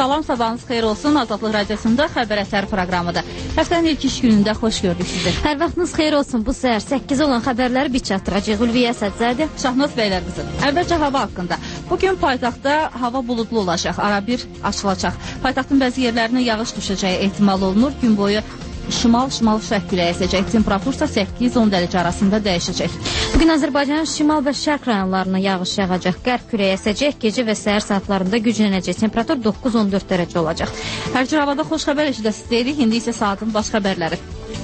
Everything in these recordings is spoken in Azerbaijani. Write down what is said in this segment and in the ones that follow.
Salam, sabahınız xeyir olsun. Azadlıq Radiosunda Xəbər Əsər proqramıdır. Həftənin ilk iş günündə xoş gördük sizi. Hər vaxtınız xeyir olsun. Bu səhər 8 olan xəbərləri biz çatdıracaq. Ülviyə Sədzədə, Şahnaz Beylər qızı. Əvvəlcə hava haqqında. Bugün paytaxtda hava buludlu olacaq, arabir açılacaq. Paytaxtın bəzi yerlərinə yağış düşəcəyi ehtimal olunur. Gün boyu şimal-şimal şərq küləyi əsəcək. Temperatur isə 8-10 dərəcə arasında dəyişəcək. Bugün Azərbaycanın şimal və şərq rayonlarına yağış yağacaq. Qərb küləyi əsəcək. Gecə və səhər saatlarında güclənəcək. Temperatur 9-14 dərəcə olacaq. Hər cür havada xoş xəbər eşidəsiz deyirik. İndi isə saatın baş xəbərləri.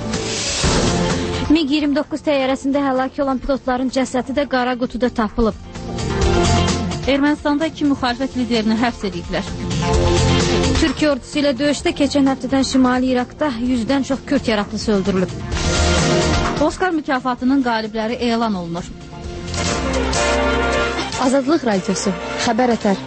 MiG-29 təyyarəsində həlak olan pilotların cəsədi də qara qutuda tapılıb. Ermənistanda 2 müxalifət liderini həbs ediblər. Türkiyə ordusu ilə döyüşdə keçən həftədən Şimali İraqda 100-dən çox Kürd yaraqlısı öldürülüb. Oskar mükafatının qalibləri elan olunur. Azadlıq Radiosu, Xəbər Ətər.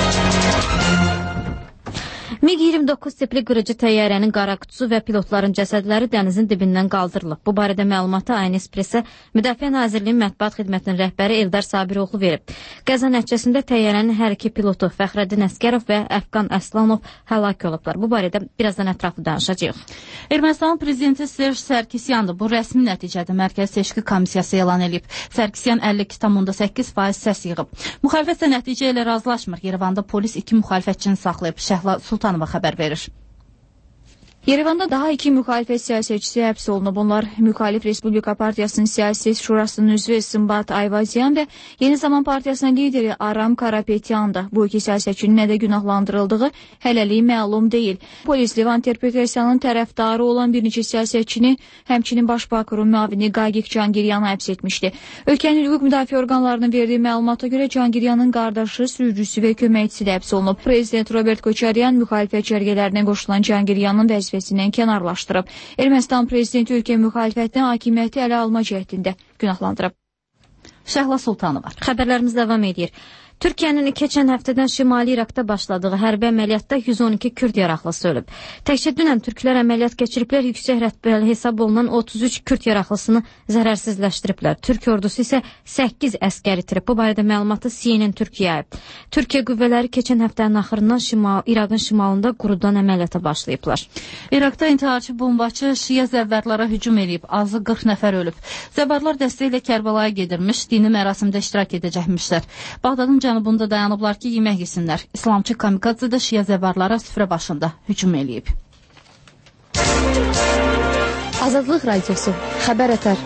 MiG-29 tipli qırıcı təyyarənin qara qutusu və pilotların cəsədləri dənizin dibindən qaldırılıb. Bu barədə məlumatı ANS Pressə Müdafiə Nazirliyinin mətbuat xidmətinin rəhbəri Eldar Sabiroğlu verib. Qəza nəticəsində təyyarənin hər iki pilotu Fəxrəddin Əskərov və Əfqan Əslanov həlak olublar. Bu barədə birazdan ətraflı danışacağıq. Ermənistanın prezidenti Serj Sarkisyan da bu rəsmi nəticədə Mərkəzi Seçki Komissiyası elan edib. Sarkisyan 52,8% səs yığıb. Müxalifət də nəticə ilə razılaşmır. Yerevanda polis 2 müxalifətçini saxlayıb. Şəhla Sultanova xəbər verir. Yerevanda daha 2 müxalifət siyasətçisi həbs olunub. Onlar Müxalif Respublika Partiyasının Siyasi Şurasının üzvü Sımbat Ayvazyan və Yeni Zaman Partiyasının lideri Aram Karapetyandır. Bu iki siyasətçinin nədə günahlandırıldığı hələlik məlum deyil. Polis Levant interpretasiyanın tərəfdarı olan bir neçə siyasətçini, həmçinin baş prokurorun müavini Qagik Cangiryanı həbs etmişdi. Ölkənin hüquq müdafiə orqanlarının verdiyi məlumata görə Cangiryanın qardaşı, sürücüsü və köməkçisi də həbs olunub. Prezident Robert Koçaryan müxalifət cərgələrinə qoşulan Cangiryanın vəzifəsindən kənarlaşdırıb. Ermənistan prezidenti ölkə müxalifətdən hakimiyyəti ələ alma cəhdində günahlandırıb. Şəhla Sultanova. Xəbərlərimiz davam edir. Türkiyənin keçən həftədən Şimali İraqda başladığı hərbi əməliyyatda 112 Kürd yaraqlısı ölüb. Təkcə dünən türklər əməliyyat keçiriblər, yüksək rətbəli hesab olunan 33 Kürd yaraqlısını zərərsizləşdiriblər. Türk ordusu isə 8 əskər itirib. Bu barədə məlumatı CNN Türkiyə yayıb. Türkiyə qüvvələri keçən həftənin axırından İraqın şimalında qurudan əməliyyata başlayıblar. İraqda intiharçı bombaçı Şiə zəvvarlara hücum edib. Azı 40 nəfər ölüb. Zəvvarlar dəstəyi ilə Kərbəlaya gedirmiş, dini mərasimdə iştirak edəcəkmişlər. Bağdadın cənubunda dayanıblar ki, yemək yesinlər. İslamçı kamikadze də Şiə zəvvarlara süfrə başında hücum eləyib. Azadlıq Radiosu, Xəbər Ətər.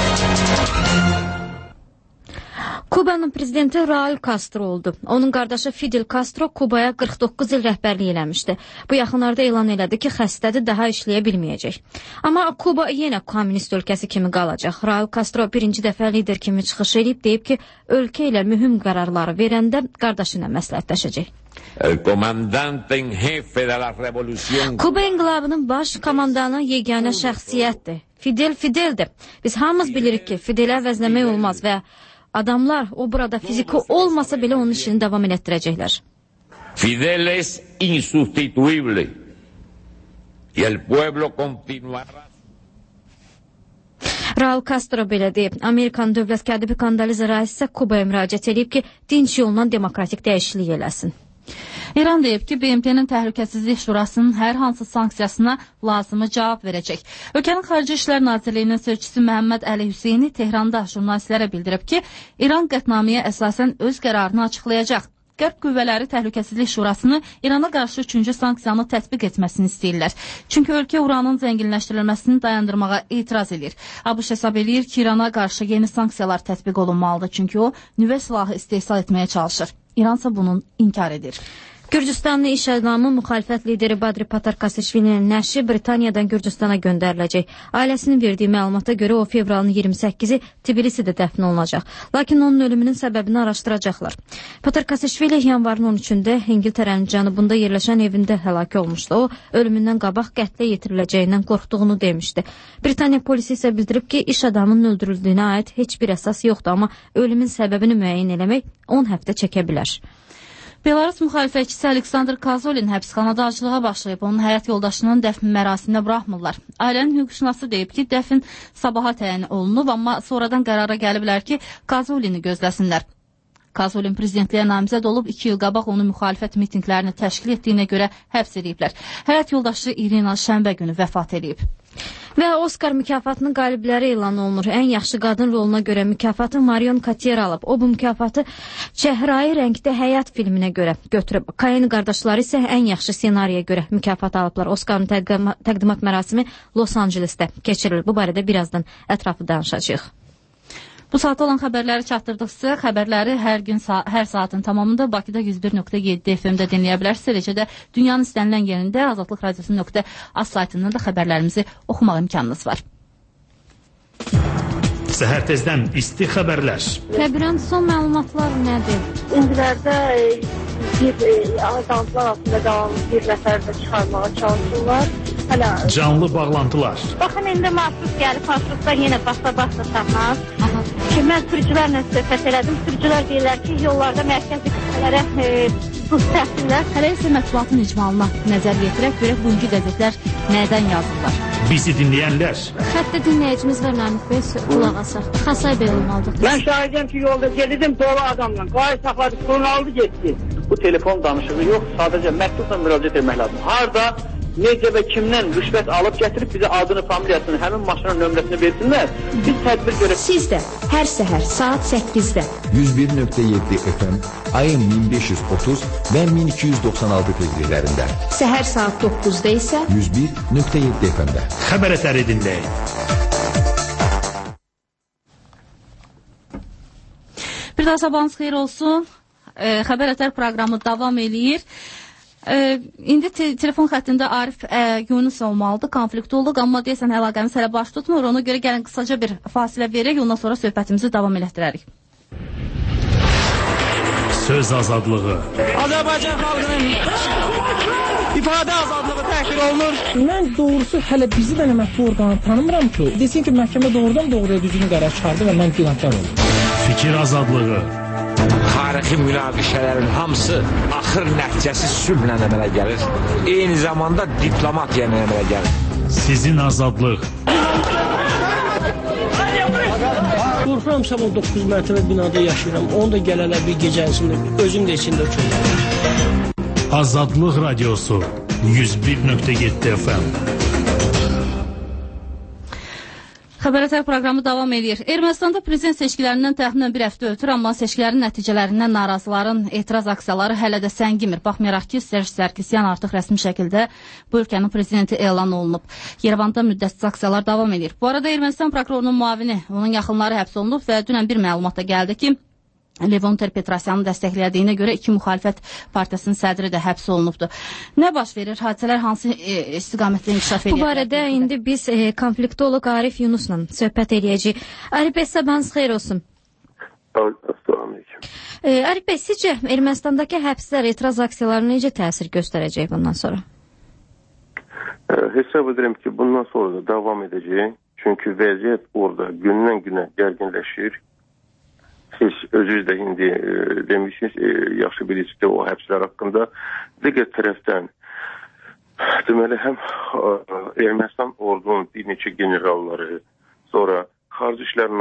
Kubanın prezidenti Raul Castro oldu. Onun qardaşı Fidel Castro Kubaya 49 il rəhbərlik eləmişdi. Bu yaxınlarda elan elədi ki, xəstədir, daha işləyə bilməyəcək. Amma Kuba yenə kommunist ölkəsi kimi qalacaq. Raul Castro birinci dəfə lider kimi çıxış edib, deyib ki, ölkə ilə mühüm qərarları verəndə qardaşı ilə məsləhətləşəcək. Kuba inqilabının baş komandanı yeganə şəxsiyyətdir. Fideldir. Biz hamımız bilirik ki, Fidelə əvəzləmək olmaz və adamlar o burada fiziki olmasa belə onun işini davam etdirəcəklər. Fidel es insustituible y el pueblo continuará. Raul Castro belə deyib. Amerikan dövlət katibi Kondoliza Rice isə Kubaya müraciət edib ki, dinç yolla demokratik dəyişiklik eləsin. İran deyib ki, BMT-nin Təhlükəsizlik Şurasının hər hansı sanksiyasına lazımı cavab verəcək. Ölkənin Xarici İşlər Nazirliyinin sözçüsü Məhəmməd Əli Hüseyni Tehranda jurnalistlərə bildirib ki, İran qətnaməyə əsasən öz qərarını açıqlayacaq. Qərb qüvvələri Təhlükəsizlik Şurasını İrana qarşı 3-cü sanksiyanı tətbiq etməsini istəyirlər. Çünki ölkə uranın zənginləşdirilməsini dayandırmağa etiraz edir. ABŞ hesab edir ki, İrana qarşı yeni sanksiyalar tətbiq olunmalıdır. Çünki o, nüvə silahı istehsal etməyə çalışır. İran isə bunun inkar edir. Gürcüstanlı iş adamı müxalifət lideri Badri Patarkasishvilinin nəşi Britaniyadan Gürcüstana göndəriləcək. Ailəsinin verdiyi məlumata görə o fevralın 28-i Tbilisidə dəfn olunacaq. Lakin onun ölümünün səbəbini araşdıracaqlar. Patarkasishvili yanvarın 13-də İngiltərənin cənubunda yerləşən evində həlak olmuşdu. O, ölümündən qabaq qətlə yetiriləcəyindən qorxduğunu demişdi. Britaniya polisi isə bildirib ki, iş adamının öldürüldüyünə aid heç bir əsas yoxdur, amma ölümün səbəbini müəyyən eləmək 10 həftə çəkə bilər. Belarus müxalifətçisi Aleksandr Kazolin həbsxanada aclığa başlayıb. Onun həyat yoldaşının dəfn mərasimində buraxmırlar. Ailənin hüquqşünası deyib ki, dəfn sabaha təyin olunub, amma sonradan qərara gəliblər ki, Kazolini gözləsinlər. Kazulin prezidentliyə namizəd olub, 2 il qabaq onu müxalifət mitinqlərini təşkil etdiyinə görə həbs ediblər. Həyat yoldaşı İrina şənbə günü vəfat edib. Və Oscar mükafatının qalibləri elan olunur. Ən yaxşı qadın roluna görə mükafatı Marion Cotillard alıb. O bu mükafatı Çəhrayı rəngdə həyat filminə görə götürüb. Kayen qardaşları isə ən yaxşı ssenariyə görə mükafat alıblar. Oscarın təqdimat mərasimi Los Angelesdə keçirilir. Bu barədə birazdan ətraflı danışacağıq. Bu saatda olan xəbərləri çatdırdıqsa, xəbərləri hər saatın tamamında Bakıda 101.7 FM-də dinləyə bilərsiniz. Eləcə də dünyanın istənilən yerində Azadlıq Radiosu.az saytından da xəbərlərimizi oxumaq imkanınız var. Səhər tezdən isti xəbərlər. Kəbirən son məlumatlar nədir? İndilərdə azadlıqlar altında qalan bir nəfər də çıxarmağa çalışırlar. Canlı bağlantılar. Baxın, indi marşrut gəlib, marşrutlar yenə basa tapmaz. Ki, mən sürücülərlə söhbət elədim. Sürücülər deyirlər ki, yollarda mərkəzi kütlələrə buz təpsinlər. Hələ isə mətbuatın icmalına nəzər yetirək, görək bugünkü qəzetlər nədən yazırlar. Bizi dinləyənlər. Xəttə dinləyicimiz var Namik Bey, qulaq asaq. Xasay Bey olmalıdır. Mən şahidəm ki, yolda gedirdim, dolu adamla. Qayı saxladı, pulunu aldı, getdi. Bu telefon danışığı yox, sadəcə məktubla müraciət etmək lazım. Harda, necə və kimdən rüşvət alıb gətirib bizə adını, familiyasını, həmin maşının nömrəsini versinlər. Biz tədbir görək. Siz də hər səhər saat 8-də 101.7 FM, ayın 1530 və 1296 tezliklərində. Səhər saat 9-da isə 101.7 FM-də. Xəbər əsəri dinləyin. Bir daha sabahınız xeyir olsun. Xəbər əsər proqramı davam eləyir. İndi telefon xəttində Arif Yunus olmalıdır. Konflikt olduq, amma deyəsən əlaqəmiz hələ baş tutmur. Ona görə gəlin qısaca bir fasilə verək, ondan sonra söhbətimizi davam elətdirərik. Söz azadlığı. Azərbaycan xalqının ifadə azadlığı təhqir olunur. Mən doğrusu hələ bizi də mətbu orqanı tanımıram ki, desin ki, məhkəmə doğrudan düzgün qərar çıxardı və mən günahkar oldum. Fikir azadlığı. Tarixi münaqişələrin hamısı axır nəticəsi sülhlə əmələ gəlir. Eyni zamanda diplomatiya əmələ gəlir. Sizin azadlıq. Qorxuram, sabah 9 mərtəbə binada yaşayıram. Onu da gələlər bir gecəsində, özüm də içində çöldüm. Azadlıq Radiosu 101.7 FM. Xəbər əsər proqramı davam edir. Ermənistanda prezident seçkilərindən təxminən bir həftə ötür, amma seçkilərin nəticələrindən narazıların etiraz aksiyaları hələ də səngimir. Baxmayaraq ki, Serj Sarkisyan artıq rəsmi şəkildə bu ölkənin prezidenti elan olunub. Yerevanda müddətsiz aksiyalar davam edir. Bu arada Ermənistan prokurorunun müavini, onun yaxınları həbs olunub və dünən bir məlumat da gəldi ki, Levon Ter-Petrosyanı dəstəklədiyinə görə 2 müxalifət partiyasının sədri də həbs olunubdur. Nə baş verir? Hadisələr hansı istiqamətlə inkişaf edir? Bu barədə indi biz konfliktolog Arif Yunus'la söhbət edəcəyik. Arif bəy, sabahınız xeyir olsun. Arif bəy, sizcə Ermənistandakı həbslər, etiraz aksiyaları necə təsir göstərəcək bundan sonra? Hesab edirəm ki, bundan sonra da davam edəcək. Çünki vəziyyət orada gündən günə gərginləşir. Siz özünüz də indi demişsiniz, yaxşı bilirsiniz o həbslər haqqında. Digər tərəfdən, deməli, həm Ermənistan ordunun bir neçə generalları, sonra Xarici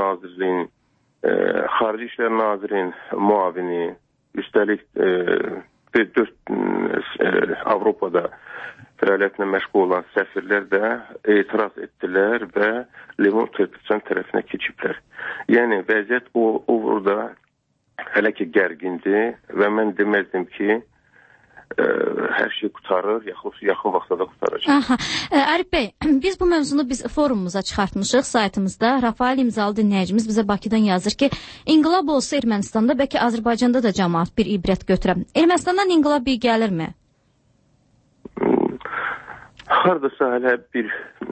İşlər Nazirinin müavini, üstəlik 4 Avropada fəaliyyətinə məşğul olan səfirlər də etiraz etdilər və Levon Ter-Petrosyan tərəfinə keçiblər. Yəni, vəziyyət orada hələ ki gərgindir və mən deməzdim ki, hər şey qutarır, yaxın vaxtda da qutaracaq. Arif bəy, biz bu mövzunu forumumuza çıxartmışıq saytımızda. Rafael imzalı dinləyicimiz bizə Bakıdan yazır ki, inqilab olsa Ermənistanda, bəlkə Azərbaycanda da cəmaat bir ibrət götürəm. Ermənistandan inqilab bir gəlirmi? Haradasa hələ bir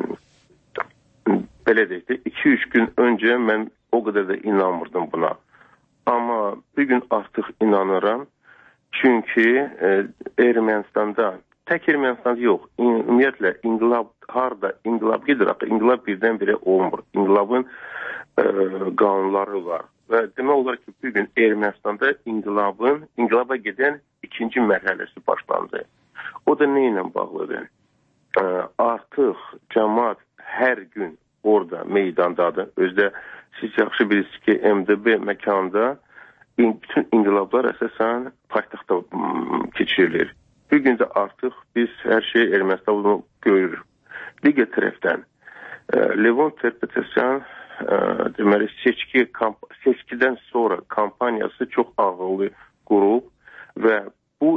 belə deyək də 2-3 gün öncə mən o qədər də inanmırdım buna. Amma bir gün artıq inanıram. Çünki Ermənistanda, tək Ermənistanda yox, ümumiyyətlə inqilab harada inqilab gedir, axı inqilab birdən-birə olmur. İnqilabın qanunları var. Və demək olar ki, bir gün Ermənistanda inqilaba gedən ikinci mərhələsi başlandı. O da nə ilə bağlıdır? Artıq cəmaat hər gün orada meydandadır. Özdə siz yaxşı bilirsiniz ki, MDB məkanında bütün inqilablar əsasən paytaxtda keçirilir. Bir gün də artıq biz hər şey Ermənistanı görürük. Digər tərəfdən Levon Ter-Petrosyan deməli seçkidən sonra kampaniyası çox ağıllı qurub və bu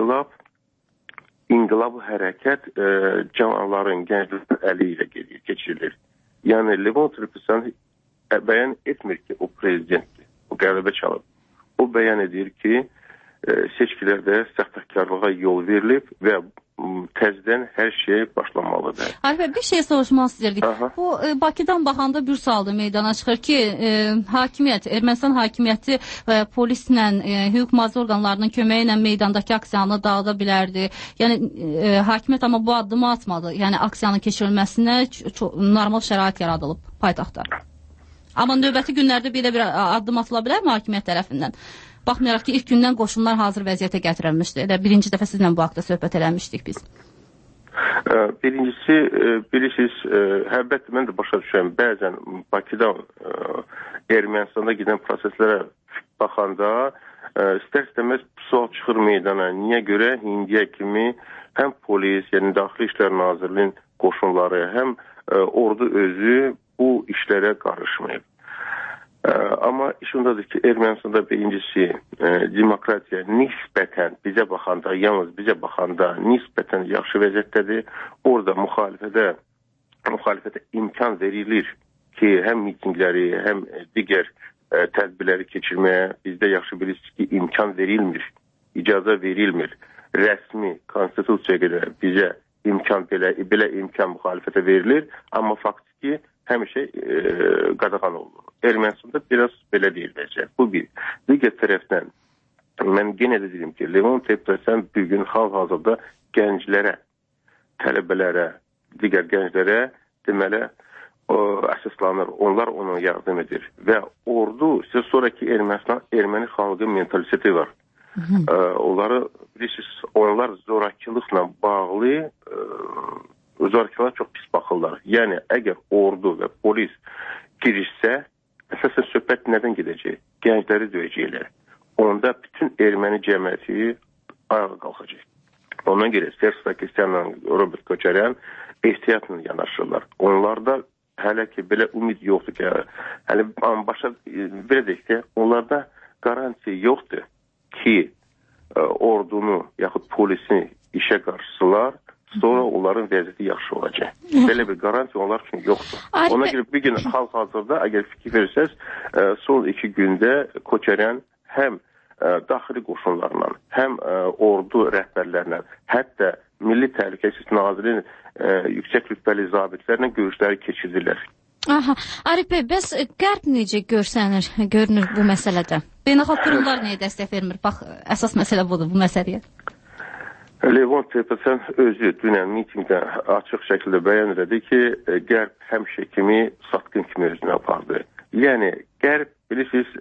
inqilab hərəkət cavanların, gənclərin əli ilə keçirilir. Yəni Levon Ter-Petrosyan bəyan etmir ki, o prezidentdir, o qələbə çalıb. O bəyan edir ki, seçkilərdə səxtəkarlığa yol verilib və təzədən hər şey başlamalıdır. Arif bəy, bir şey soruşmaq istəyirdik. Bu Bakıdan baxanda bir sualda meydana çıxır ki, hakimiyyət, Ermənistan hakimiyyəti polislə, hüquq-mühafizə orqanlarının köməyi ilə meydandakı aksiyanı dağıda bilərdi. Yəni hakimiyyət amma bu addımı atmadı. Yəni aksiyanın keçirilməsinə normal şərait yaradılıb paytaxtda. Amma növbəti günlərdə belə bir addım atıla bilərmi hakimiyyət tərəfindən? Baxmayaraq ki, ilk gündən qoşunlar hazır vəziyyətə gətirilmişdi. Elə birinci dəfə sizlə bu haqda söhbət eləmişdik biz. Birincisi, bilirsiniz, əlbəttə mən də başa düşürəm. Bəzən Bakıdan Ermənistanda gedən proseslərə baxanda istər-istəməz sual çıxır meydana. Niyə görə indiyə kimi həm polis, yəni Daxili İşlər Nazirliyinin qoşunları, həm ordu özü bu işlərə qarışmayıb. Amma iş ondadır ki, Ermənistanda birincisi demokratiya nisbətən bizə baxanda, yalnız bizə baxanda nisbətən yaxşı vəziyyətdədir. Orada müxalifətə imkan verilir ki, həm mitingləri, həm digər tədbirləri keçirməyə bizdə yaxşı bilirsiniz ki, imkan verilmir, icazə verilmir. Rəsmi konstitusiyaya qədər bizə imkan belə imkan müxalifətə verilir, amma faktiki həmişə qadağan olunur. Ermənistanda biraz belə deyil vəziyyət. Bu bir. Digər tərəfdən mən yenə də dedim ki, Levon Ter-Petrosyan bugün hal-hazırda gənclərə, tələbələrə, digər gənclərə deməli əsaslanır. Onlar ona yardım edir. Və ordu, sizə sonraki Ermənistan, erməni xalqı mentaliteti var. Onları bilirsiniz, onlar zorakılıqla bağlı zorakılığa çox pis baxırlar. Yəni, əgər ordu və polis girişsə, əsasən söhbət nədən gedəcək? Gəncləri döyəcəklər. Onda bütün erməni cəmiyyəti ayağa qalxacaq. Ondan görə Serj Sarkisyanla Robert Koçaryan ehtiyatla yanaşırlar. Onlarda hələ ki belə ümid yoxdur ki, hələ başa verəcək ki, onlarda garantiya yoxdur ki, ordunu yaxud polisini işə qarşısılar, sonra onların vəziyyəti yaxşı olacaq. Belə bir garantiya onlar üçün yoxdur. Ona görə bir gün hal-hazırda, əgər fikir verirsəz, son 2 gündə Koçaryan həm daxili qoşunlarla, həm ordu rəhbərlərlə, hətta Milli Təhlükəsizlik Nazirliyinin yüksək rütbəli zabitlərlə görüşləri keçirdirlər. Aha, Arif bəy, bəs Qərb necə görünür bu məsələdə? Beynəlxalq qurumlar nəyə dəstək vermir? Bax, əsas məsələ budur bu məsələyə. Levon Ter-Petrosyan özü dünən mitingdə açıq şəkildə bəyan elədi ki, Qərb həmişə kimi satqın kimi özünü apardı. Yəni, Qərb, bilirsiniz,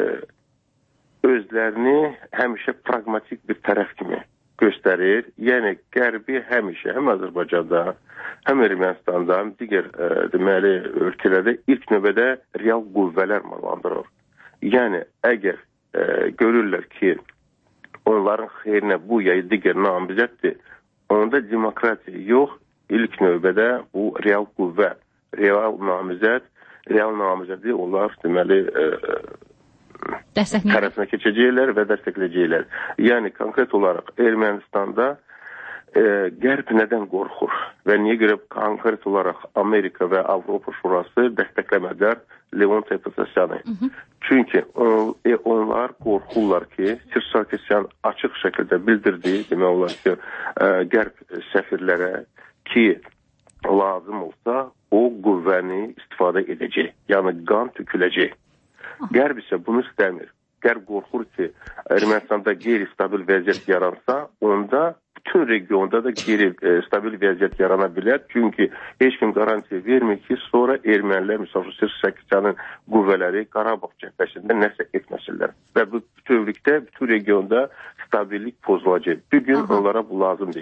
özlərini həmişə pragmatik bir tərəf kimi göstərir. Yəni, Qərbi həmişə həm Azərbaycanda, həm Ermənistanda, həm digər deməli ölkələrdə ilk növbədə real qüvvələr marlandırır. Yəni, əgər görürlər ki, onların xeyrinə bu ya digər namizəddir, onda demokratiya yox, ilk növbədə bu real qüvvə, real namizədi onlar deməli tərəfinə keçəcəklər və dəstəkləyəcəklər. Yəni, konkret olaraq Ermənistanda Qərb nədən qorxur və niyə görə konkret olaraq Amerika və Avropa Şurası dəstəkləmədilər Levon Ter-Petrosyanı? Çünki onlar qorxurlar ki, Serj Sarkisyan açıq şəkildə bildirdi, demək olar ki, Qərb səfirlərə ki, lazım olsa o qüvvəni istifadə edəcək, yəni qan tüküləcək. Qərb isə bunu istəmir. Qərb qorxur ki, Ermənistanda qeyri-stabil vəziyyət yaransa, onda bütün regionda da qeyri-stabil vəziyyət yarana bilər. Çünki heç kim garantiya vermir ki, sonra ermənilər, misal Serj Sarkisyanın qüvvələri Qarabağ cəbhəsində nəsə etməsinlər. Və bu bütövlükdə bütün regionda stabillik pozulacaq. Bir gün onlara bu lazım deyil.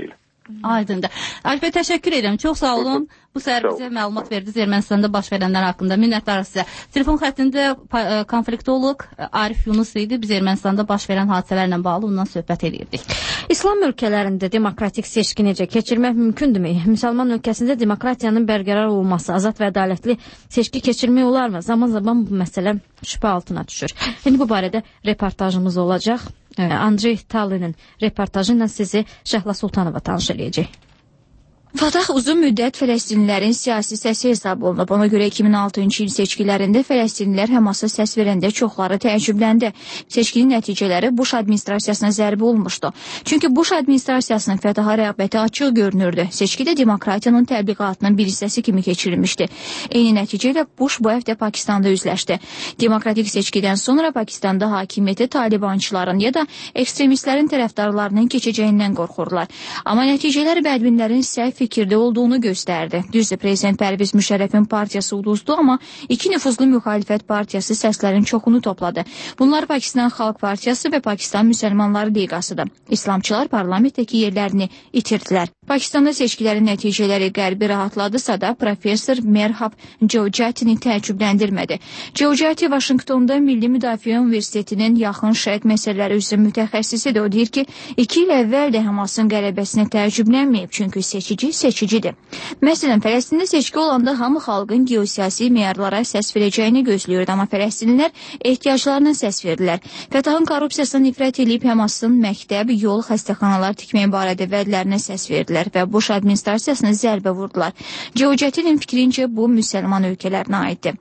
Aydındır. Arif bəy, təşəkkür edirəm. Çox sağ olun. Bu səhər bizə məlumat verdiniz Ermənistanda baş verənlər haqqında. Minnətdarıq sizə. Telefon xəttində konfliktolog Arif Yunus idi. Biz Ermənistanda baş verən hadisələrlə bağlı ondan söhbət edirdik. İslam ölkələrində demokratik seçki necə keçirmək mümkündürmü? Müsəlman ölkəsində demokratiyanın bərqərar olması, azad və ədalətli seçki keçirmək olarmı? Zaman-zaman bu məsələ şübhə altına düşür. İndi bu barədə reportajımız olacaq. Andrey Talinin reportajı ilə sizi Şəhla Sultanova tanış edəcək. Fatah uzun müddət Fələstinlilərin siyasi səsi hesab olunub. Ona görə 2006-cı il seçkilərində Fələstinlilər Həmasa səs verəndə çoxları təəccübləndi. Seçkinin nəticələri Bush administrasiyasına zərbə olmuşdu. Çünki Bush administrasiyasının Fətaha rəğbəti açıq görünürdü. Seçki də demokratiyanın təbliğatının bir hissəsi kimi keçirilmişdi. Eyni nəticə ilə Bush bu həftə Pakistanda üzləşdi. Demokratik seçkidən sonra Pakistanda hakimiyyəti talibançıların ya da ekstremistlərin tərəfdarlarının keçəcəyindən qorxurlar. Amma nəticələr bədbinlərin səhv fikirdə olduğunu göstərdi. Düzdür, Prezident Pərviz Müşərrəfin partiyası uduzdu, amma iki nüfuzlu müxalifət partiyası səslərin çoxunu topladı. Bunlar Pakistan Xalq Partiyası və Pakistan Müsəlmanları Liqasıdır. İslamçılar parlamentdəki yerlərini itirdilər. Pakistanda seçkilərin nəticələri qərbi rahatladısa da, professor Merhab Jojatini təəccübləndirmədi. Jojati Vaşinqtonda Milli Müdafiə Universitetinin yaxın şərq məsələləri üzrə mütəxəssisidir. O deyir ki, 2 il əvvəl də Həmasın qələbəsinə təəccüblənməyib, çünki seçicidir. Məsələn, Fələstində seçki olanda hamı xalqın geosiyasi meyarlara səs verəcəyini gözləyirdi, amma Fələstinlilər ehtiyaclarına səs verdilər. Fətahın korrupsiyasına nifrət edib Həmasın məktəb, yol, xəstəxanalar tikmək barədə vədlərinə səs verdilər və Bush administrasiyasına zərbə vurdular. Jojatinin fikrincə bu müsəlman ölkələrinə aiddir.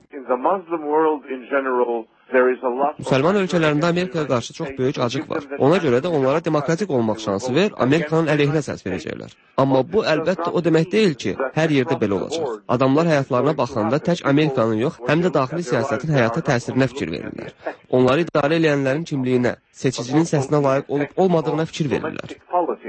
Müsəlman ölkələrində Amerikaya qarşı çox böyük acıq var. Ona görə də onlara demokratik olmaq şansı ver, Amerikanın əleyhinə səs verəcəklər. Amma bu əlbəttə o demək deyil ki, hər yerdə belə olacaq. Adamlar həyatlarına baxanda tək Amerikanın yox, həm də daxili siyasətin həyata təsirinə fikir verirlər. Onları idarə edənlərin kimliyinə, seçicinin səsinə layiq olub-olmadığına fikir verirlər.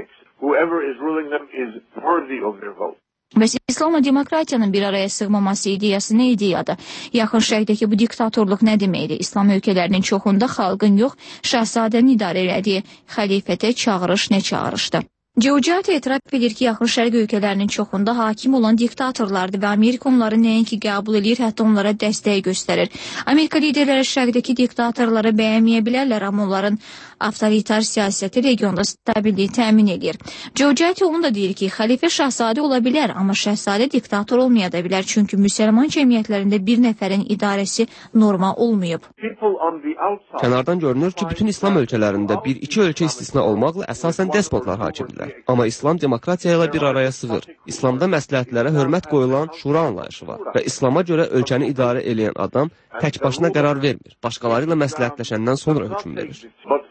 Bəs İslamla demokratiyanın bir araya sığmaması ideyası nə ideyadır? Yaxın şərqdəki bu diktatorluq nə deməkdir? İslam ölkələrinin çoxunda xalqın yox, şəhzadənin idarə elədiyi xəlifətə çağırış nə çağırışdır? Jojati etiraf edir ki, yaxın şərq ölkələrinin çoxunda hakim olan diktatorlardır və Amerika onları nəinki qəbul edir, hətta onlara dəstək göstərir. Amerika liderləri şərqdəki diktatorları bəyənməyə bilərlər, amma onların avtoritar siyasəti regionda stabilliyi təmin edir. Jojati onu da deyir ki, xəlifə şəhzadə ola bilər, amma şəhzadə diktator olmaya da bilər, çünki müsəlman cəmiyyətlərində bir nəfərin idarəsi norma olmayıb. Kənardan görünür ki, bütün İslam ölkələrində bir-iki ölkə istisna olmaqla əsasən despotlar hakimdirlər. Amma İslam demokratiya ilə bir araya sığır. İslamda məsləhətlərə hörmət qoyulan şura anlayışı var və İslama görə ölkəni idarə edən adam tək başına qərar vermir. Başqaları ilə məsləhətləşəndən sonra hökm verir.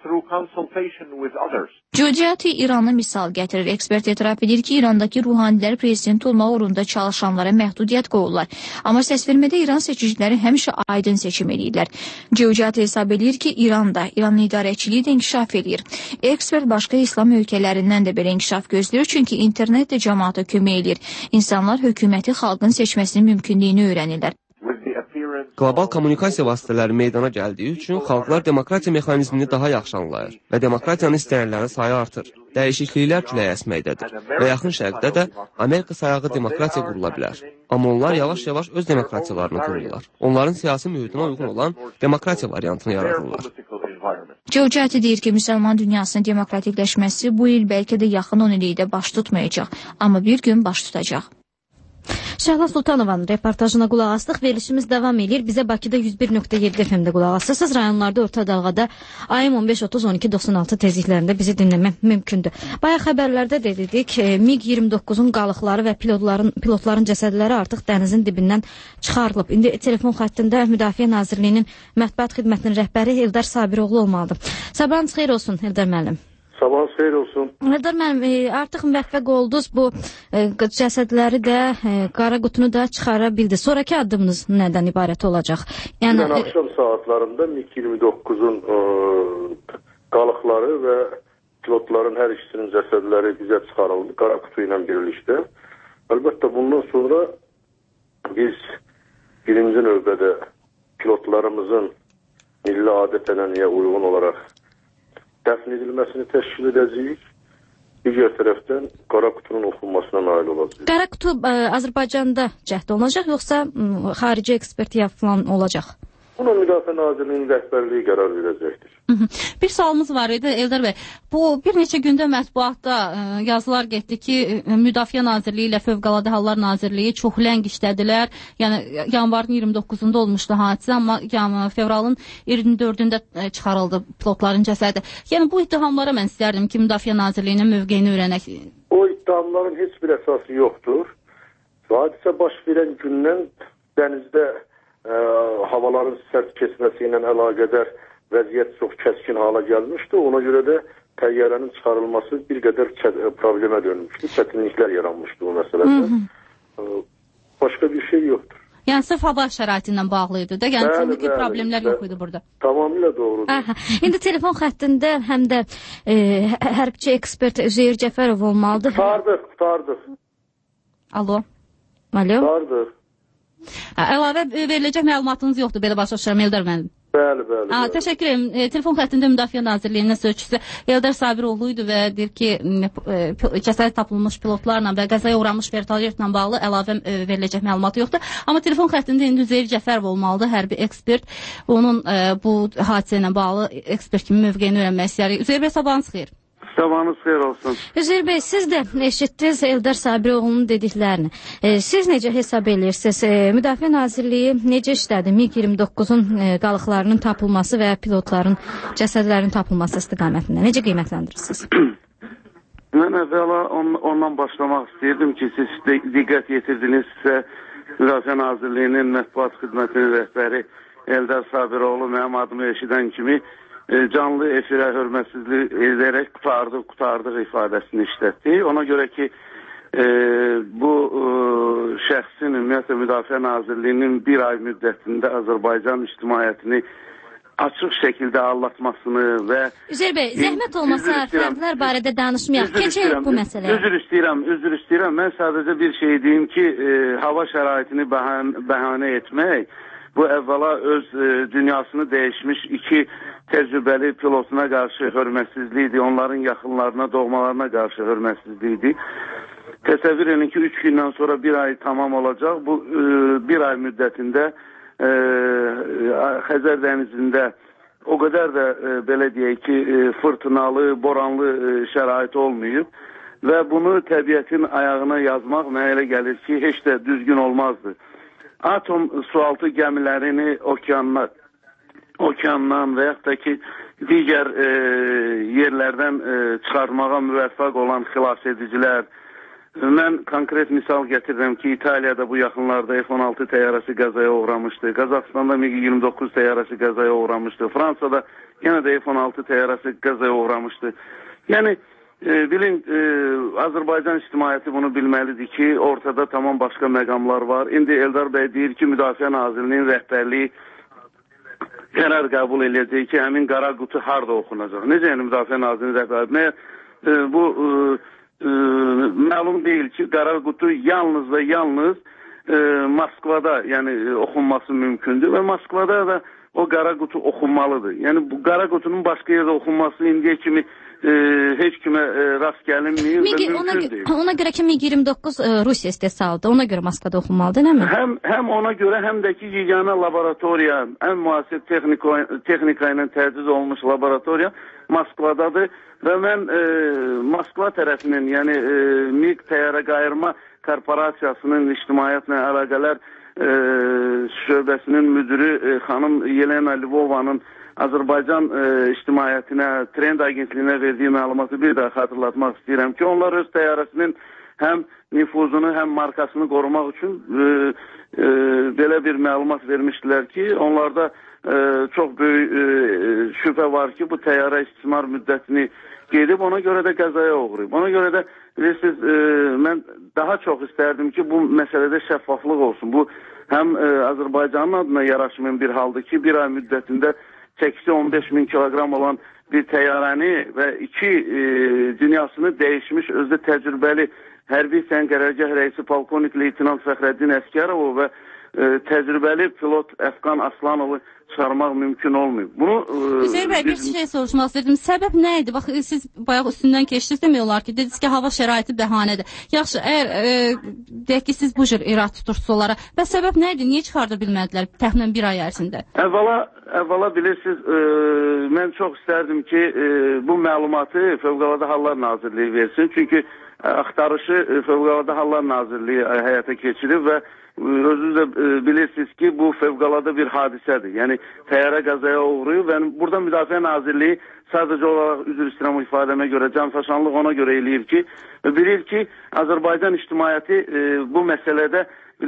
Jojati İranı misal gətirir. Ekspert etiraf edir ki, İrandakı ruhanilər prezident olmaq uğrunda çalışanlara məhdudiyyət qoyurlar. Amma səsvermədə İran seçiciləri həmişə aydın seçim edirlər. Jojati hesab edir ki, İranın idarəçiliyi də inkişaf edir. Ekspert başqa İslam ölkələrindən də belə inkişaf gözləyir, çünki internet də cəmaata kömək edir. İnsanlar hökuməti xalqın seçməsinin mümkünlüyünü öyrənirlər. Qlobal kommunikasiya vasitələri meydana gəldiyi üçün xalqlar demokratiya mexanizmini daha yaxşı anlayır və demokratiyanı istəyənlərin sayı artır. Dəyişikliklər küləyə əsməkdədir və yaxın şərqdə də Amerika sayağı demokratiya qurula bilər. Amma onlar yavaş-yavaş öz demokratiyalarını qururlar. Onların siyasi mühitinə uyğun olan demokratiya variantını yaradırlar. Jojati deyir ki, müsəlman dünyasının demokratikləşməsi bu il bəlkə də yaxın 10 illikdə baş tutmayacaq, amma bir gün baş tutacaq. Şəhla Sultanovanın reportajına qulaq asdıq. Verilişimiz davam edir. Bizə Bakıda 101.7 FM-də qulaq asırsınız. Rayonlarda orta dalğada ayım 15-30-12-96 tezliklərində bizi dinləmək mümkündür. Bayaq xəbərlərdə dedik, MiG-29-un qalıqları və pilotların cəsədləri artıq dənizin dibindən çıxarılıb. İndi telefon xəttində Müdafiə Nazirliyinin mətbuat xidmətinin rəhbəri Eldar Sabiroğlu olmalıdır. Sabahınız xeyir olsun, Eldar müəllim. Sabahınız xeyir olsun. Eldar müəllim, artıq müvəffəq oldunuz, bu cəsədləri də, qara qutunu da çıxara bildi. Sonraki addımınız nədən ibarət olacaq? Yəni axşam saatlarında MiG-29-un qalıqları və pilotların hər ikisinin cəsədləri bizə çıxarıldı, qara qutu ilə birlikdə. Əlbəttə bundan sonra biz birinci növbədə pilotlarımızın milli adət-ənənəyə uyğun olaraq dəfn edilməsini təşkil edəcəyik. digər tərəfdən qara qutunun oxunmasına nail olacaq. Qara qutu Azərbaycanda cəhd olunacaq, yoxsa xarici ekspertiya falan olacaq? Buna Müdafiə Nazirliyinin rəhbərliyi qərar verəcəkdir. Bir sualımız var idi Eldar bəy. Bu bir neçə gündə mətbuatda yazılar getdi ki, Müdafiə Nazirliyi ilə Fövqəladə Hallar Nazirliyi çox ləng işlədilər. Yəni yanvarın 29-unda olmuşdu hadisə, amma fevralın 24-də çıxarıldı pilotların cəsədi. Yəni bu ittihamlara mən istərdim ki, Müdafiə Nazirliyinin mövqeyini öyrənək. O ittihamların heç bir əsası yoxdur. Hadisə baş verən gündən dənizdə havaların sərt keçməsi ilə əlaqədar vəziyyət çox kəskin hala gəlmişdi. Ona görə də təyyarənin çıxarılması bir qədər problemə dönmüşdü. Çətinliklər yaranmışdı o məsələdə. Başqa bir şey yoxdur. Yəni sırf hava şəraiti ilə bağlı idi də, yəni texniki problemlər yox idi burada. Tamamilə doğrudur. İndi telefon xəttində həm də hərbçi ekspert Üzeyir Cəfərov olmalıdır. Qutardıq. Alo. Qutardıq. Əlavə veriləcək məlumatınız yoxdur, belə başa düşürəm Eldar müəllim. Bəli. Təşəkkür edirəm. Telefon xəttində Müdafiə Nazirliyinin sözçüsü Eldar Sabiroğlu idi və deyir ki, cəsəd tapılmış pilotlarla və qəzaya uğramış vertolyotla bağlı əlavə veriləcək məlumatı yoxdur. Amma telefon xəttində indi Üzeyir Cəfərov olmalıdır, hərbi ekspert. Onun bu hadisə ilə bağlı ekspert kimi mövqeyini öyrənmək istəyirik. Üzeyir bəy, sabahınız xeyir. Sabahınız xeyir olsun. Üzeyir bəy, siz də eşitdiniz Eldar Sabiroğlu'nun dediklərini. Siz necə hesab edirsiniz? Müdafiə Nazirliyi necə işlədi MiG-29-un qalıqlarının tapılması və pilotların cəsədlərinin tapılması istiqamətində? Necə qiymətləndirirsiniz? Mən əvvəla ondan başlamaq istəyirdim ki, siz diqqət yetirdinizsə, Müdafiə Nazirliyinin mətbuat xidmətinin rəhbəri Eldar Sabiroğlu mənim adımı eşidən kimi canlı efirə hörmətsizlik edərək qutardıq ifadəsini işlətdi. Ona görə ki, bu şəxsin ümumiyyətlə Müdafiə Nazirliyinin bir ay müddətində Azərbaycan ictimaiyyətini açıq şəkildə allatmasını və... Üzeyir bəy, zəhmət olmasa fərdlər barədə danışmayaq. Keçək bu məsələyə. Üzr istəyirəm. Mən sadəcə bir şey deyim ki, hava şəraitini bəhanə etmək, bu əvvəla öz dünyasını dəyişmiş iki təcrübəli pilotuna qarşı hörmətsizlikdir, onların yaxınlarına, doğmalarına qarşı hörmətsizlikdir. Təsəvvür edin ki, 3 gündən sonra bir ay tamam olacaq. Bu bir ay müddətində Xəzər dənizində o qədər də belə deyək ki, fırtınalı, boranlı şərait olmayıb və bunu təbiətin ayağına yazmaq mənə elə gəlir ki, heç də düzgün olmazdı. Atom sualtı gəmilərini okeandan və yaxud da ki, digər yerlərdən çıxarmağa müvəffəq olan xilas edicilər. Mən konkret misal gətirirəm ki, İtaliyada bu yaxınlarda F-16 təyyarəsi qəzaya uğramışdı. Qazaxıstanda MiG-29 təyyarəsi qəzaya uğramışdı. Fransada yenə də F-16 təyyarəsi qəzaya uğramışdı. Yəni, bilin, Azərbaycan ictimaiyyəti bunu bilməlidir ki, ortada tamam başqa məqamlar var. İndi Eldar bəy deyir ki, Müdafiə Nazirliyinin rəhbərliyi qərar qəbul edəcək ki, həmin qara qutu harada oxunacaq. Necə yəni Müdafiə Nazirliyinin rəhbərliyi? Bu məlum deyil ki, qara qutu yalnız və yalnız Moskvada oxunması mümkündür və Moskvada da o qara qutu oxunmalıdır. Yəni bu qara qutunun başqa yerdə oxunması indiyə kimi heç kimə rast gəlinməyir və mümkün deyil. Ona görə ki, MiG-29 Rusiya istehsalıdır, ona görə Moskvada oxunmalıdır, nəmi? Həm ona görə, həm də ki, yeganə laboratoriya, ən müasir texnika ilə təchiz olunmuş laboratoriya Moskvadadır və mən Moskva tərəfinin, yəni MiG təyyarə qayırma korporasiyasının ictimaiyyətlə əlaqələr şöbəsinin müdürü xanım Yelena Lvovanın Azərbaycan ictimaiyyətinə, Trend agentliyinə verdiyi məlumatı bir daha xatırlatmaq istəyirəm ki, onlar öz təyyarəsinin həm nüfuzunu, həm markasını qorumaq üçün belə bir məlumat vermişdilər ki, onlarda çox böyük şübhə var ki, bu təyyarə istismar müddətini gedib, ona görə də qəzaya uğrayıb. Ona görə də bilirsiniz, mən daha çox istərdim ki, bu məsələdə şəffaflıq olsun. Bu, həm Azərbaycanın adına yaraşmayan bir haldır ki, bir ay müddətində çəkisi 15.000 kilogram olan bir təyyarəni və iki dünyasını dəyişmiş, özdə təcrübəli hərbi qərargah rəisi polkovnik leytenant Fəxrəddin Əskərov və təcrübəli pilot Əfqan Aslanovu çıxarmaq mümkün olmuyor. Bunu Üzeyir bəy, bir şey soruşmaq istədim. Səbəb nə idi? Bax, siz bayaq üstündən keçdiniz, demək olar ki, dediniz ki, hava şəraiti bəhanədir. Yaxşı, əgər deyək ki, siz bu cür irad tutursunuz onlara, bəs səbəb nə idi? Niyə çıxarda bilmədilər təxminən bir ay ərzində? Əvvəla bilirsiniz, mən çox istərdim ki, bu məlumatı Fövqəladə Hallar Nazirliyi versin. Çünki axtarışı Fövqəladə Hallar Nazirliyi həyata keçirib və özünüz də bilirsiniz ki, bu fövqəladə bir hadisədir. Yəni, təyyarə qəzaya uğrayıb və burada Müdafiə Nazirliyi sadəcə olaraq üzr istəyirəm ifadəmə görə, canfəşanlıq ona görə eləyir ki, bilir ki, Azərbaycan ictimaiyyəti bu məsələdə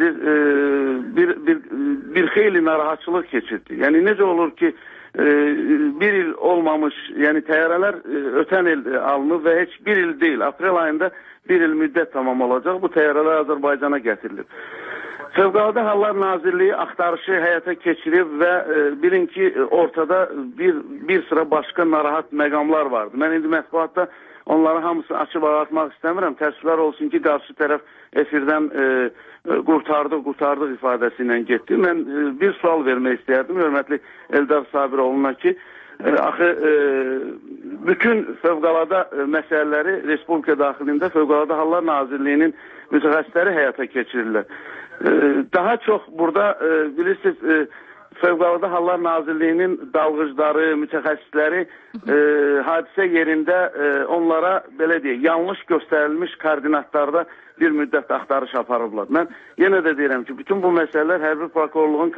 bir xeyli narahatçılıq keçirdi. Yəni, necə olur ki, bir il olmamış, yəni təyyarələr ötən il alınıb və heç bir il deyil, aprel ayında bir il müddət tamam olacaq, bu təyyarələr Azərbaycana gətirilib. Fövqəladə Hallar Nazirliyi axtarışı həyata keçirib və bilin ki, ortada bir sıra başqa narahat məqamlar vardı. Mən indi mətbuatda onları hamısını açıb ağartmaq istəmirəm. Təəssüflər olsun ki, qarşı tərəf efirdən qurtardıq ifadəsi ilə getdi. Mən bir sual vermək istəyərdim, hörmətli Eldar Sabiroğlu'na ki, axı bütün fövqəladə məsələləri Respublika daxilində Fövqəladə Hallar Nazirliyinin mütəxəssisləri həyata keçirirlər. Daha çox burada bilirsiniz, Fövqəladə Hallar Nazirliyinin dalğıcları, mütəxəssisləri hadisə yerində onlara, belə deyək, yanlış göstərilmiş koordinatlarda bir müddət axtarış aparıblar. Mən yenə də deyirəm ki, bütün bu məsələlər hərbi prokurorluğun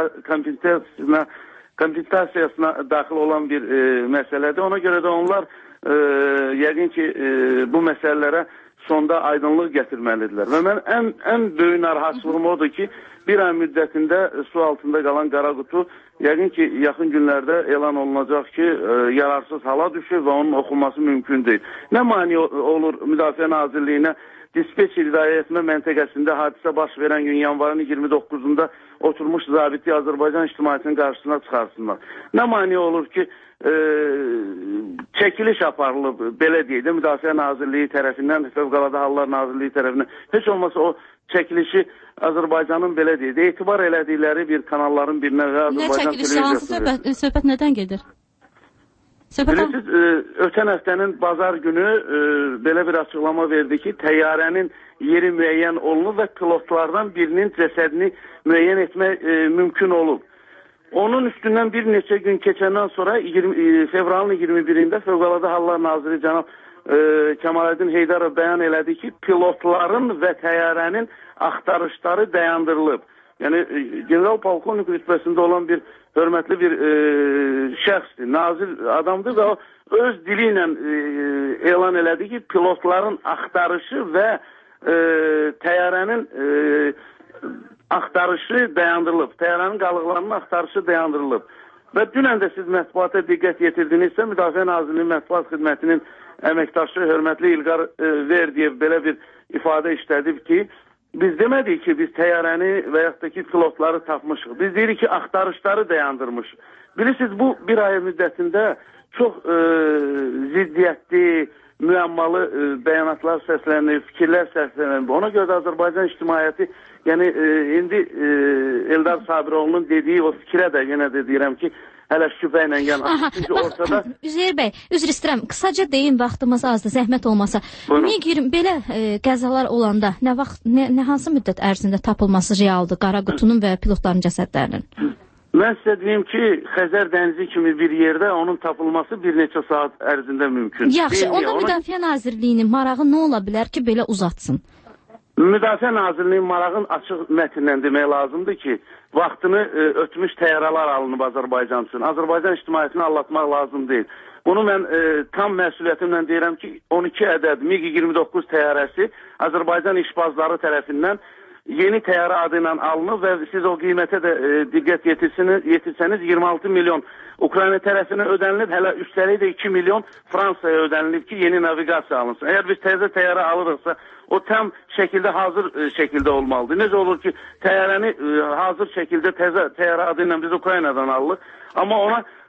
kompetentasiyasına daxil olan bir məsələdir. Ona görə də onlar yəqin ki, bu məsələlərə sonda aydınlıq gətirməlidirlər. Və mən ən böyük narahatçılığım odur ki, bir ay müddətində su altında qalan qara qutu yəqin ki, yaxın günlərdə elan olunacaq ki, yararsız hala düşür və onun oxunması mümkün deyil. Nə mani olur Müdafiə Nazirliyinə dispetçer idarə etmə məntəqəsində hadisə baş verən gün yanvarın 29-unda oturmuş zabiti Azərbaycan ictimaiyyətinin qarşısına çıxarsınlar. Nə mani olur ki, çəkiliş aparılıb, belə deyək də, Müdafiə Nazirliyi tərəfindən, Fövqəladə Hallar Nazirliyi tərəfindən. Heç olmasa o çəkilişi Azərbaycanın, belə deyək də, etibar elədikləri bir kanalların birinə və Azərbaycan televiziyasına. Hansı söhbət nədən gedir? Bilirsiniz, ötən həftənin bazar günü belə bir açıqlama verdi ki, təyyarənin yeri müəyyən olunub və pilotlardan birinin cəsədini müəyyən etmək mümkün olub. Onun üstündən bir neçə gün keçəndən sonra fevralın 21-də Fövqəladə Hallar Naziri cənab Kəmaləddin Heydarov bəyan elədi ki, pilotların və təyyarənin axtarışları dayandırılıb. Yəni, general polkovnik rütbəsində olan bir hörmətli bir şəxsdir, nazir adamdır və o öz dili ilə elan elədi ki, pilotların axtarışı və təyyarənin axtarışı dayandırılıb. Təyyarənin qalıqlarının axtarışı dayandırılıb. Və dünən də siz mətbuata diqqət yetirdinizsə, Müdafiə Nazirliyinin mətbuat xidmətinin əməkdaşı hörmətli İlqar Verdiyev belə bir ifadə işlədib ki, biz demədik ki, biz təyyarəni və yaxud da ki, pilotları tapmışıq. Biz deyirik ki, axtarışları dayandırmışıq. Bilirsiniz, bu bir ay müddətində çox ziddiyyətli, müəmmalı bəyanatlar səslənir, fikirlər səslənir. Ona görə də Azərbaycan ictimaiyyəti, yəni indi Eldar Sabiroğlu'nun dediyi o fikrə də yenə də deyirəm ki, hələ şübhə ilə yanaşır. Ortada... Üzeyir bəy, üzr istəyirəm, qısaca deyin, vaxtımız azdır, zəhmət olmasa. MiG-20 belə qəzalar olanda nə vaxt, nə hansı müddət ərzində tapılması realdır qara qutunun və pilotların cəsədlərinin? Mən sizə deyim ki, Xəzər dənizi kimi bir yerdə onun tapılması bir neçə saat ərzində mümkün. Yaxşı, onda Müdafiə Nazirliyinin marağı nə ola bilər ki, belə uzatsın? Müdafiə Nazirliyinin marağın açıq mətnindən demək lazımdır ki, vaxtını ötmüş təyyarələr alınıb Azərbaycan üçün. Azərbaycan ictimaiyyətini anlatmaq lazım deyil. Bunu mən tam məsuliyyətimlə deyirəm ki, 12 ədəd MiG-29 təyyarəsi Azərbaycan işbazları tərəfindən yeni təyyarə adı ilə alınıb və siz o qiymətə də diqqət yetirsəniz 26 milyon Ukrayna tərəfinə ödənilib, hələ üstəlik də 2 milyon Fransaya ödənilib ki, yeni naviqasiya alınsın. Əgər biz təzə təyyarə alırıqsa, o tam şəkildə, hazır şəkildə olmalıdır. Necə olur ki, təyyarəni hazır şəkildə təzə təyyarə adı ilə biz Ukraynadan alırıq, amma ona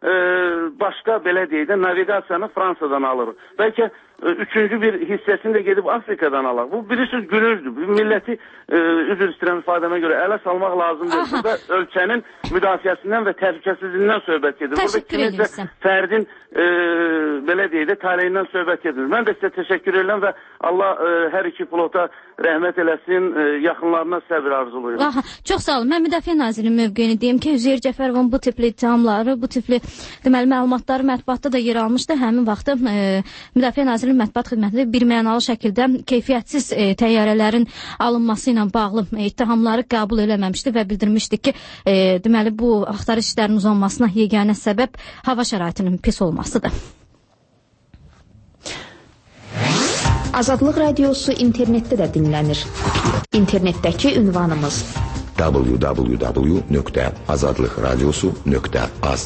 başqa belə deyək də naviqasiyanı Fransadan alırıq. Bəlkə üçüncü bir hissəsini də gedib Afrikadan alaq. Bu bilirsiniz günüzdür. Milləti üzr istəyirəm ifadəmə görə ələ salmaq lazımdır. Burada ölkənin müdafiəsindən və təhlükəsizliyindən söhbət gedir. Burada kiminsə fərdin belə deyək də taleyindən söhbət gedir. Mən də sizə təşəkkür edirəm və Allah hər iki pilota rəhmət eləsin, yaxınlarına səbir arzulayıram. Çox sağ olun. Mən Müdafiə Nazirinin mövqeyini deyim ki, Üzeyir Cəfərovun bu tipli ittihamları, bu tipli deməli məlumatları mətbuatda da yer almışdı. Həmin vaxtda Müdafiə Nazirinin mətbuat xidmətində bir mənalı şəkildə keyfiyyətsiz təyyarələrin alınması ilə bağlı ittihamları qəbul eləməmişdi və bildirmişdi ki, deməli bu axtarış işlərinin uzanmasına yeganə səbəb hava şəraitinin pis olmasıdır. Azadlıq Radiosu internetdə də dinlənir. İnternetdəki ünvanımız www.azadlıqradiosu.az.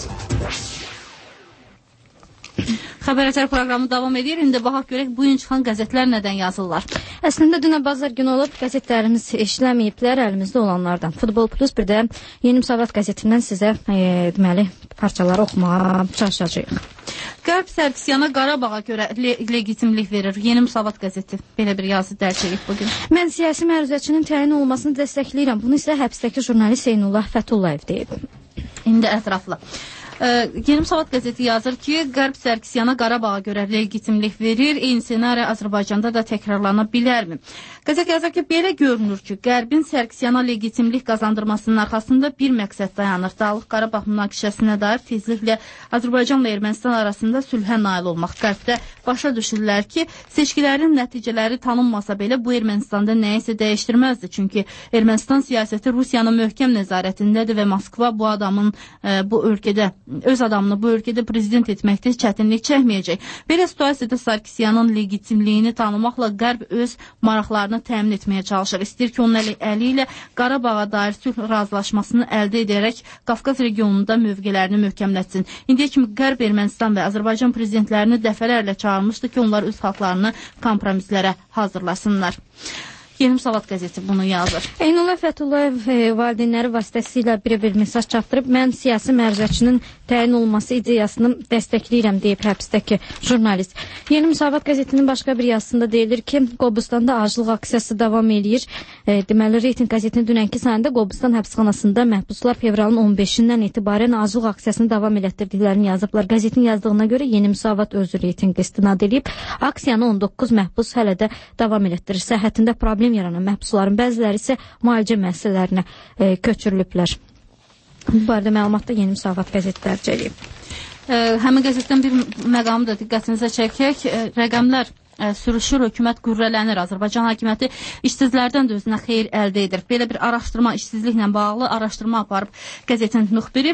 Xəbərətər proqramı davam edir. İndi baxaq görək bu gün çıxan qəzetlər nədən yazırlar. Əslində dünə bazar günü olub, qəzetlərimiz işləməyiblər, əlimizdə olanlardan. Futbol Plus bir də Yeni Müsavat qəzetindən sizə deməli parçaları oxumağa çalışacağıq. Qərb Sərkisiyana Qarabağa görə legitimlik verir. Yeni Müsavat qəzeti belə bir yazı dərc edib bugün. Mən siyasi məruzəçinin təyin olmasını dəstəkləyirəm. Bunu isə həbsdəki jurnalist Zeynullah Fətullayev deyib. İndi ətraflı. Yeni Müsavat qəzeti yazır ki, Qərb Sərkisiyana Qarabağa görə legitimlik verir. Eyni senari Azərbaycanda da təkrarlana bilərmi? Qəzet yazır ki, belə görünür ki, Qərbin Sərkisiyana legitimlik qazandırmasının arxasında bir məqsəd dayanır. Dağlıq Qarabağ münaqişəsinə dair tezliklə Azərbaycanla Ermənistan arasında sülhə nail olmaq. Qərbdə başa düşürlər ki, seçkilərin nəticələri tanınmasa belə bu Ermənistanda nəyisə dəyişdirməzdi. Çünki Ermənistan siyasəti Rusiyanın möhkəm nəzarətindədir və Moskva bu adamın bu ölkədə öz adamını bu ölkədə prezident etməkdə çətinlik çəkməyəcək. Belə situasiyada Sarkisyanın legitimliyini tanımaqla Qərb öz maraqlarını təmin etməyə çalışır. İstəyir ki, onun əli ilə Qarabağa dair sülh razılaşmasını əldə edərək Qafqaz regionunda mövqələrini möhkəmlətsin. İndiyə kimi Qərb Ermənistan və Azərbaycan prezidentlərini dəfələrlə çağırmışdı ki, onlar öz xalqlarını kompromislərə hazırlasınlar. Yeni Müsavat qəzeti bunu yazır. Zeynullah Fətullayev valideynləri vasitəsilə bir mesaj çatdırıb, mən siyasi məruzəçinin təyin olması ideyasını dəstəkləyirəm deyib həbsdəki jurnalist. Yeni Müsavat qəzetinin başqa bir yazısında deyilir ki, Qobustanda aclıq aksiyası davam edir. Deməli, Reyting qəzetinin dünənki sayında Qobustan həbsxanasında məhbuslar fevralın 15-dən etibarən aclıq aksiyasını davam elətdirdiklərini yazıblar. Qəzetin yazdığına görə Yeni Müsavat özü Reyting istinad edib. Aksiyanı 19 məhbus hələ də davam elətdirir. Səhhətində problem yaranan məhbusların bəziləri isə müalicə müəssisələrinə köçürülüblər. Bu barədə məlumatda Yeni Müsavat qəzeti dərc edib. Həmin qəzetdən bir məqamı da diqqətinizə çəkək. Rəqəmlər sürüşür, hökumət qürrələnir. Azərbaycan hakimiyyəti işsizlərdən də özünə xeyir əldə edir. Belə bir araşdırma, işsizliklə bağlı araşdırma aparıb qəzetin müxbiri.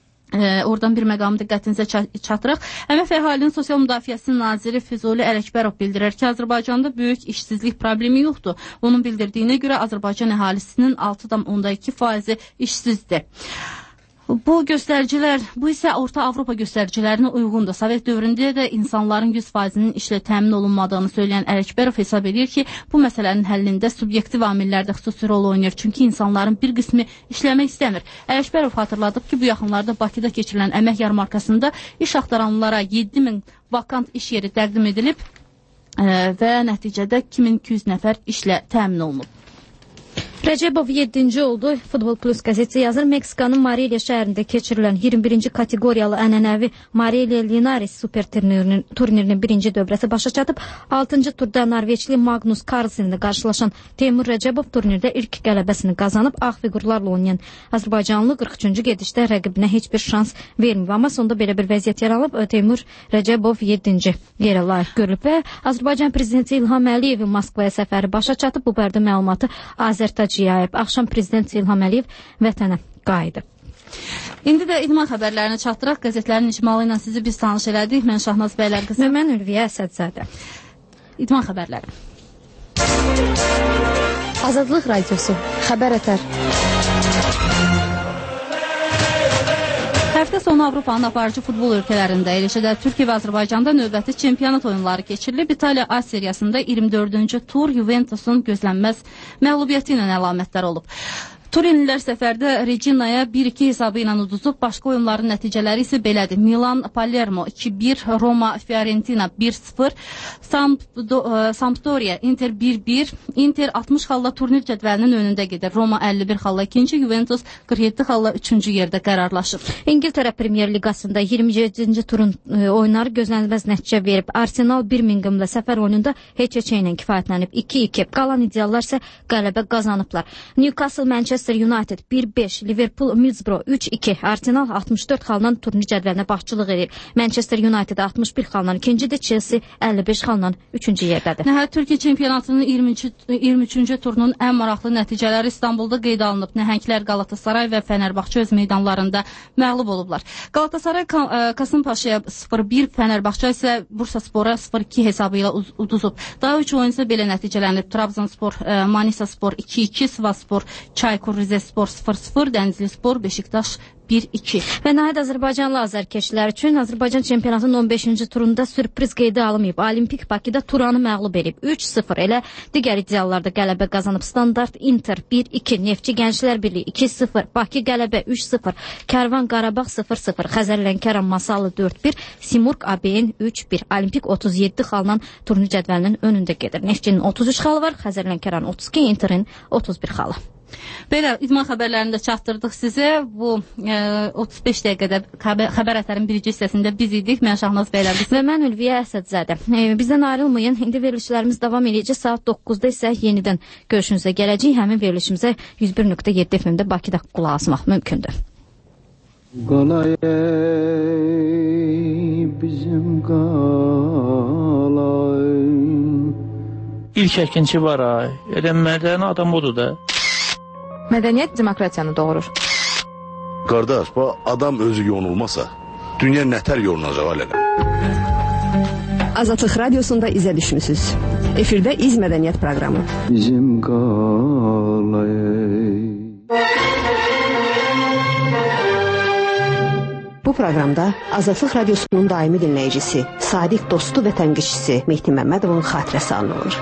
Oradan bir məqamı diqqətinizə çatırıq. Əmək və Əhalinin Sosial Müdafiəsi Naziri Füzuli Ələkbərov bildirir ki, Azərbaycanda böyük işsizlik problemi yoxdur. Onun bildirdiyinə görə Azərbaycan əhalisinin 6,2% işsizdir. Bu göstəricilər, bu isə Orta Avropa göstəricilərinə uyğundur. Sovet dövründə də insanların 100%-nin işlə təmin olunmadığını söyləyən Ələkbərov hesab edir ki, bu məsələnin həllində subyektiv amillər də xüsusi rol oynayır. Çünki insanların bir qismi işləmək istəmir. Ələkbərov xatırladıb ki, bu yaxınlarda Bakıda keçirilən əmək yarmarkasında iş axtaranlara 7000 vakant iş yeri təqdim edilib və nəticədə 2200 nəfər işlə təmin olunub. Rəcəbov 7-ci oldu. Futbol Plus qəzetçi yazır. Meksikanın Morelia şəhərində keçirilən 21-ci kateqoriyalı ənənəvi Morelia Linares super turnirinin birinci dövrəsi başa çatıb. 6-cı turda Norveçli Magnus Carlsenlə qarşılaşan Teymur Rəcəbov turnirdə ilk qələbəsini qazanıb. Ağ figurlarla oynayan Azərbaycanlı 43-cü gedişdə rəqibinə heç bir şans verməyib. Amma sonda belə bir vəziyyət yaranıb. Teymur Rəcəbov 7-ci yerə layiq görülüb və Azərbaycan prezidenti İlham Əliyevin Moskvaya səfəri başa çatıb. Bu barədə məlumatı Azərtac yayıb. Axşam prezident İlham Əliyev vətənə qayıdıb. İndi də idman xəbərlərini çatdıraq. Qəzetlərin icmalı ilə sizi biz tanış elədik. Mən Şahnaz Bəylər qızı. Və mən Ülviyə Əsədzadə. İdman xəbərləri. Azadlıq Radiosu. Xəbər ətər. Həftə sonu Avropanın aparıcı futbol ölkələrində, eləcə də Türkiyə və Azərbaycanda növbəti çempionat oyunları keçirilib. İtaliya A seriyasında 24-cü tur Juventusun gözlənməz məğlubiyyəti ilə əlamətlər olub. Turinlilər səfərdə Reginaya 1-2 hesabı ilə uduzub, başqa oyunların nəticələri isə belədir. Milan Palermo 2-1, Roma Fiorentina 1-0, Sampdoria Inter 1-1, Inter 60 xalla turnir cədvəlinin önündə gedir. Roma 51 xalla 2-ci, Juventus 47 xalla 3-cü yerdə qərarlaşır. İngiltərə Premyer Liqasında 27-ci turun oyunları gözlənilməz nəticə verib. Arsenal Birminghamla səfər oyununda heç-heçə ilə kifayətlənib 2-2. Qalan ideallar isə qələbə qazanıblar. Newcastle Manchester United 1-5, Liverpool Middlesbrough 3-2. Arsenal 64 xalla turnir cədvəlinə başçılıq edir. Manchester United 61 xalla ikincidir, Chelsea 55 xalla 3-cü yerdədir. Nəhayət Türkiyə çempionatının 23-cü turunun ən maraqlı nəticələri İstanbulda qeydə alınıb. Nəhənglər Galatasaray və Fənərbağçə öz meydanlarında məğlub olublar. Galatasaray Kasımpaşaya 0-1, Fənərbağçə isə Bursaspora 0-2 hesabı ilə uduzub. Daha 3 oyun isə belə nəticələnib. Trabzonspor, Manisa Spor 2-2, Sivasspor, Çaykur Rizespor 0-0, Dənizli Spor, Beşiktaş 1-2. Və nəhayət Azərbaycanlı azərkeşlər üçün Azərbaycan çempionatının 15-ci turunda sürpriz qeydə alınmayıb. Olimpik Bakıda Turanı məğlub edib 3-0. Elə digər ideallarda qələbə qazanıb. Standart Inter 1-2, Neftçi Gənclər Birliyi 2-0, Bakı qələbə 3-0, Kərvan Qarabağ 0-0, Xəzərlənkəran Masallı 4-1, Simurq ABN 3-1. Olimpik 37 xalla turnir cədvəlinin önündə gedir. Neftçinin 33 xalı var, Xəzərlənkəran 32, Interin 31 xalı. Belə idman xəbərlərini də çatdırdıq sizə. Bu 35 dəqiqədə xəbər əsərin birinci hissəsində biz idik. Mən Şahnaz Bəylərqisi və mən Ülviyə Əsədzadə. Bizdən ayrılmayın. İndi verilişlərimiz davam edəcək. Saat 9-da isə yenidən görüşünüzə gələcək. Həmin verilişimizə 101.7 FM-də Bakıda qulaq asmaq mümkündür. Qalay bizim qalay. İlk əkinçi var ay. Elə mədəni adam odur da. Mədəniyyət demokratiyanı doğurur. Qardaş, bu adam özü yonulmasa, dünya nətər yolunacaq alələ? Azadlıq Radiosunda izə düşmüsünüz. Efirdə İz Mədəniyyət proqramı. Bizim qalay. Bu proqramda Azadlıq Radiosunun daimi dinləyicisi, sadiq dostu və tənqidçisi Mehdi Məmmədovun xatirəsi anılır.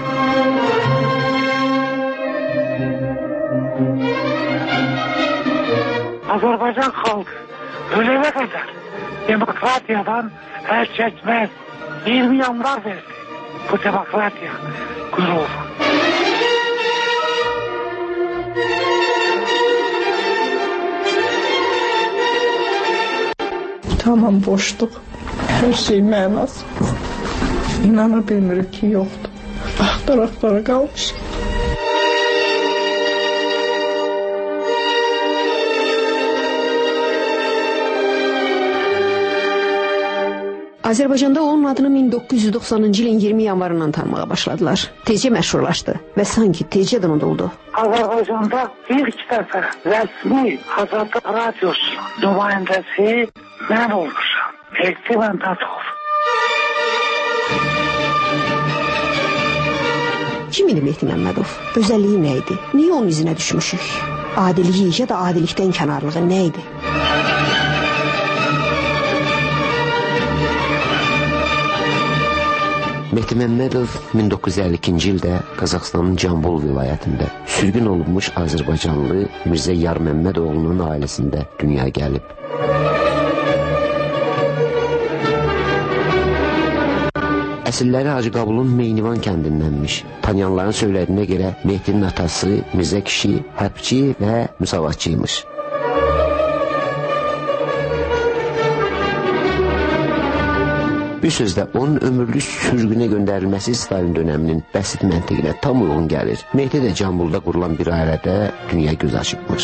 Azərbaycan xalq ölənə qədər demokratiyadan əl çəkməz. 20 yanvar verdi. Bu demokratiya qürur. Tamam boşluq. Hər şey mənasız. İnana bilmirik ki, yoxdur. Axtara qalmış. Azərbaycanda onun adını 1990-cı ilin 20 yanvarından tanımağa başladılar. Tezcə məşhurlaşdı və sanki tezcə də unuduldu. Azərbaycanda ilk dəfə rəsmi Azadlıq Radiosu nümayəndəsi mən olmuşam. Mehdi Məmmədov. Kim idi Mehdi Məmmədov? Özəlliyi nə idi? Niyə onun izinə düşmüşük? Adiliyi ya da adilikdən kənarlığı nə idi? Mehdi Məmmədov 1952-ci ildə Qazaxıstanın Cambul vilayətində sürgün olunmuş Azərbaycanlı Mirzə Yar Məmmədoğlunun ailəsində dünyaya gəlib. Əsilləri Hacıqabulun Meynivan kəndindənmiş. Tanıyanların söylədiyinə görə Mehdinin atası Mirzə kişi hərbçi və müsavatçıymış. Bir sözlə, onun ömürlük sürgünə göndərilməsi Stalin dönəminin bəsit məntiqinə tam uyğun gəlir. Mehdi də Cambulda qurulan bir ailədə dünya göz açıbmış.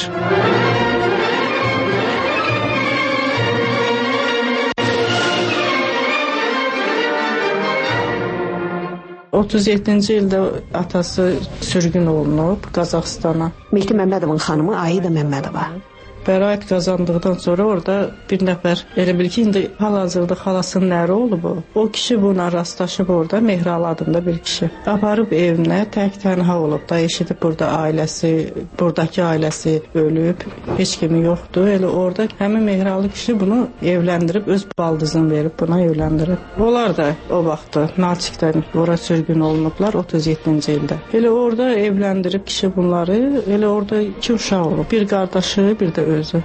37-ci ildə atası sürgün olunub Qazaxstana. Mehdi Məmmədovun xanımı Aida Məmmədova. bəraət qazandıqdan sonra orada bir nəfər, elə bil ki, indi hal-hazırda xalasının əri olub o. O kişi bununla rastlaşıb orada, Mehral adında bir kişi. Aparıb evinə tək-tənha olub da, eşidib burada buradakı ailəsi ölüb, heç kimi yoxdur. Elə orada həmin Mehralı kişi bunu evləndirib, öz baldızını verib buna evləndirib. Onlar da o vaxtda Nalçikdən ora sürgün olunublar 37-ci ildə. Elə orada evləndirib kişi bunları, elə orada 2 uşaq olub. Bir qardaşı, bir də özü.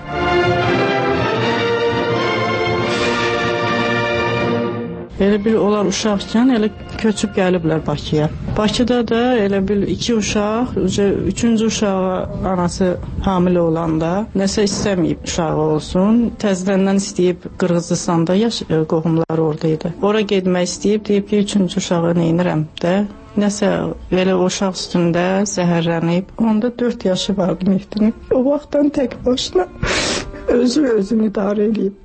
Elə bil onlar uşaqkən elə köçüb gəliblər Bakıya. Bakıda da elə bil 2 uşaq, 3-cü uşağa anası hamilə olanda nəsə istəməyib uşağı olsun. Təzədən istəyib Qırğızstanda qohumları orada idi. Ora getmək istəyib, deyib ki, 3-cü uşağı neynirəm də. Nəsə elə uşaq üstündə zəhərlənib. Onda 4 yaşı vardı Mehdinin. O vaxtdan tək başına özünü idarə edib.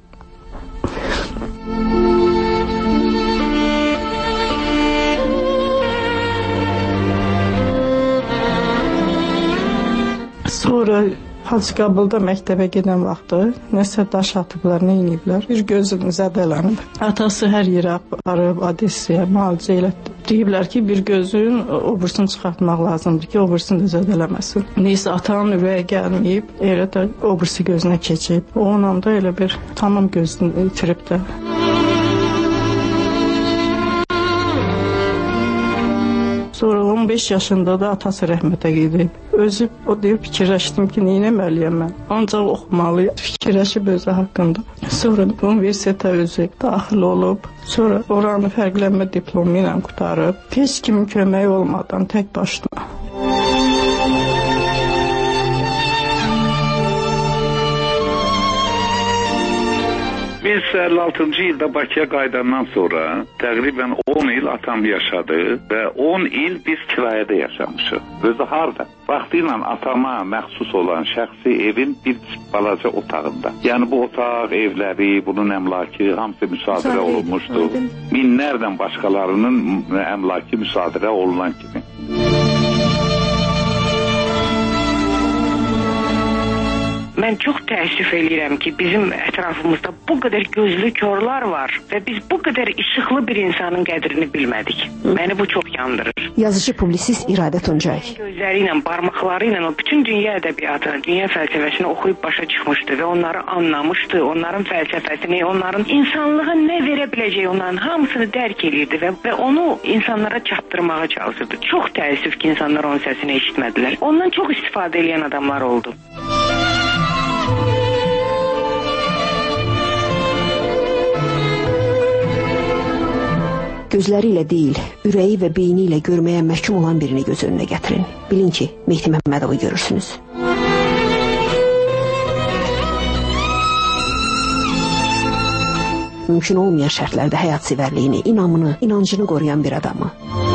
Sonra Hacıqabılda məktəbə gedən vaxtı nəsə daş atıblar, nə iniblər, bir gözünü zədələnib. Atası hər yerə aparıb, Odessaya, müalicə elə deyiblər ki, bir gözün obursunu çıxartmaq lazımdır ki, obursunu da zədələməsin. Neysə, atanın ürəyə gəlməyib, elə də obursu gözünə keçib. O ananda elə bir tamam gözünü itirib də. Sonra 15 yaşında da atası rəhmətə gedib. Özü o deyib, fikirləşdim ki, neynəməliyəm mən? Ancaq oxumalıyım. Fikirləşib özü haqqında. Sonra universitetə özü daxil olub. Sonra oranı fərqlənmə diplomu ilə qutarıb. Heç kimin köməyi olmadan tək başına. Biz 56-cı ildə Bakıya qayıdandan sonra təqribən 10 il atam yaşadı və 10 il biz kirayədə yaşamışıq. Özü harda? Vaxtıyla atama məxsus olan şəxsi evin bir balaca otağında. Yəni bu otaq, evləri, bunun əmlakı hamısı müsadirə olunmuşdu. Minlərlə başqalarının əmlakı müsadirə olunan kimi. Mən çox təəssüf edirəm ki, bizim ətrafımızda bu qədər gözlü körlər var və biz bu qədər işıqlı bir insanın qədrini bilmədik. Məni bu çox yandırır. Yazıcı publisist İradə Tuncay. Gözləri ilə, barmaqları ilə o bütün dünya ədəbiyyatını, dünya fəlsəfəsini oxuyub başa çıxmışdı və onları anlamışdı. Onların fəlsəfəsini, onların insanlığa nə verə biləcəyi, onların hamısını dərk edirdi və onu insanlara çatdırmağa çalışırdı. Çox təəssüf ki, insanlar onun səsini eşitmədilər. Ondan çox istifadə edən adamlar oldu. Gözləri ilə deyil, ürəyi və beyni ilə görməyə məhkum olan birini göz önünə gətirin. Bilin ki, Mehdi Məmmədovu görürsünüz. Mümkün olmayan şərtlərdə həyat sevərliyini, inamını, inancını qoruyan bir adamı.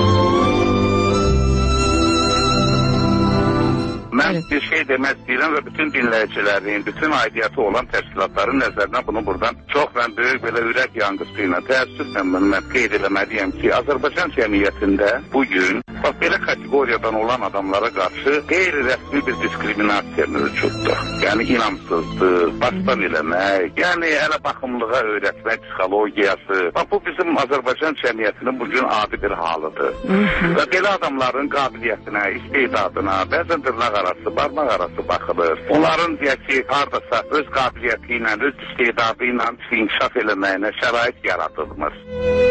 Mən bir şey demək istəyirəm və bütün dinləyicilərin, bütün aidiyyatı olan təşkilatların nəzərinə bunu buradan çox mən böyük belə ürək yanğısı ilə təəssüflə mən qeyd eləməliyəm ki, Azərbaycan cəmiyyətində bugün belə kateqoriyadan olan adamlara qarşı qeyri-rəsmi bir diskriminasiya mövcuddur. Yəni inamsızdır, başdan eləmək, yəni ələ baxımlığa öyrətmək psixologiyası. Bu bizim Azərbaycan cəmiyyətinin bugün adi bir halıdır. Və belə adamların qabiliyyətinə, istedadına, bəzən dırnaq arası, barmaq arası baxılır. Onların deyək ki, haradasa öz qabiliyyəti ilə, öz istedadı ilə inkişaf eləməyinə şərait yaradılmır.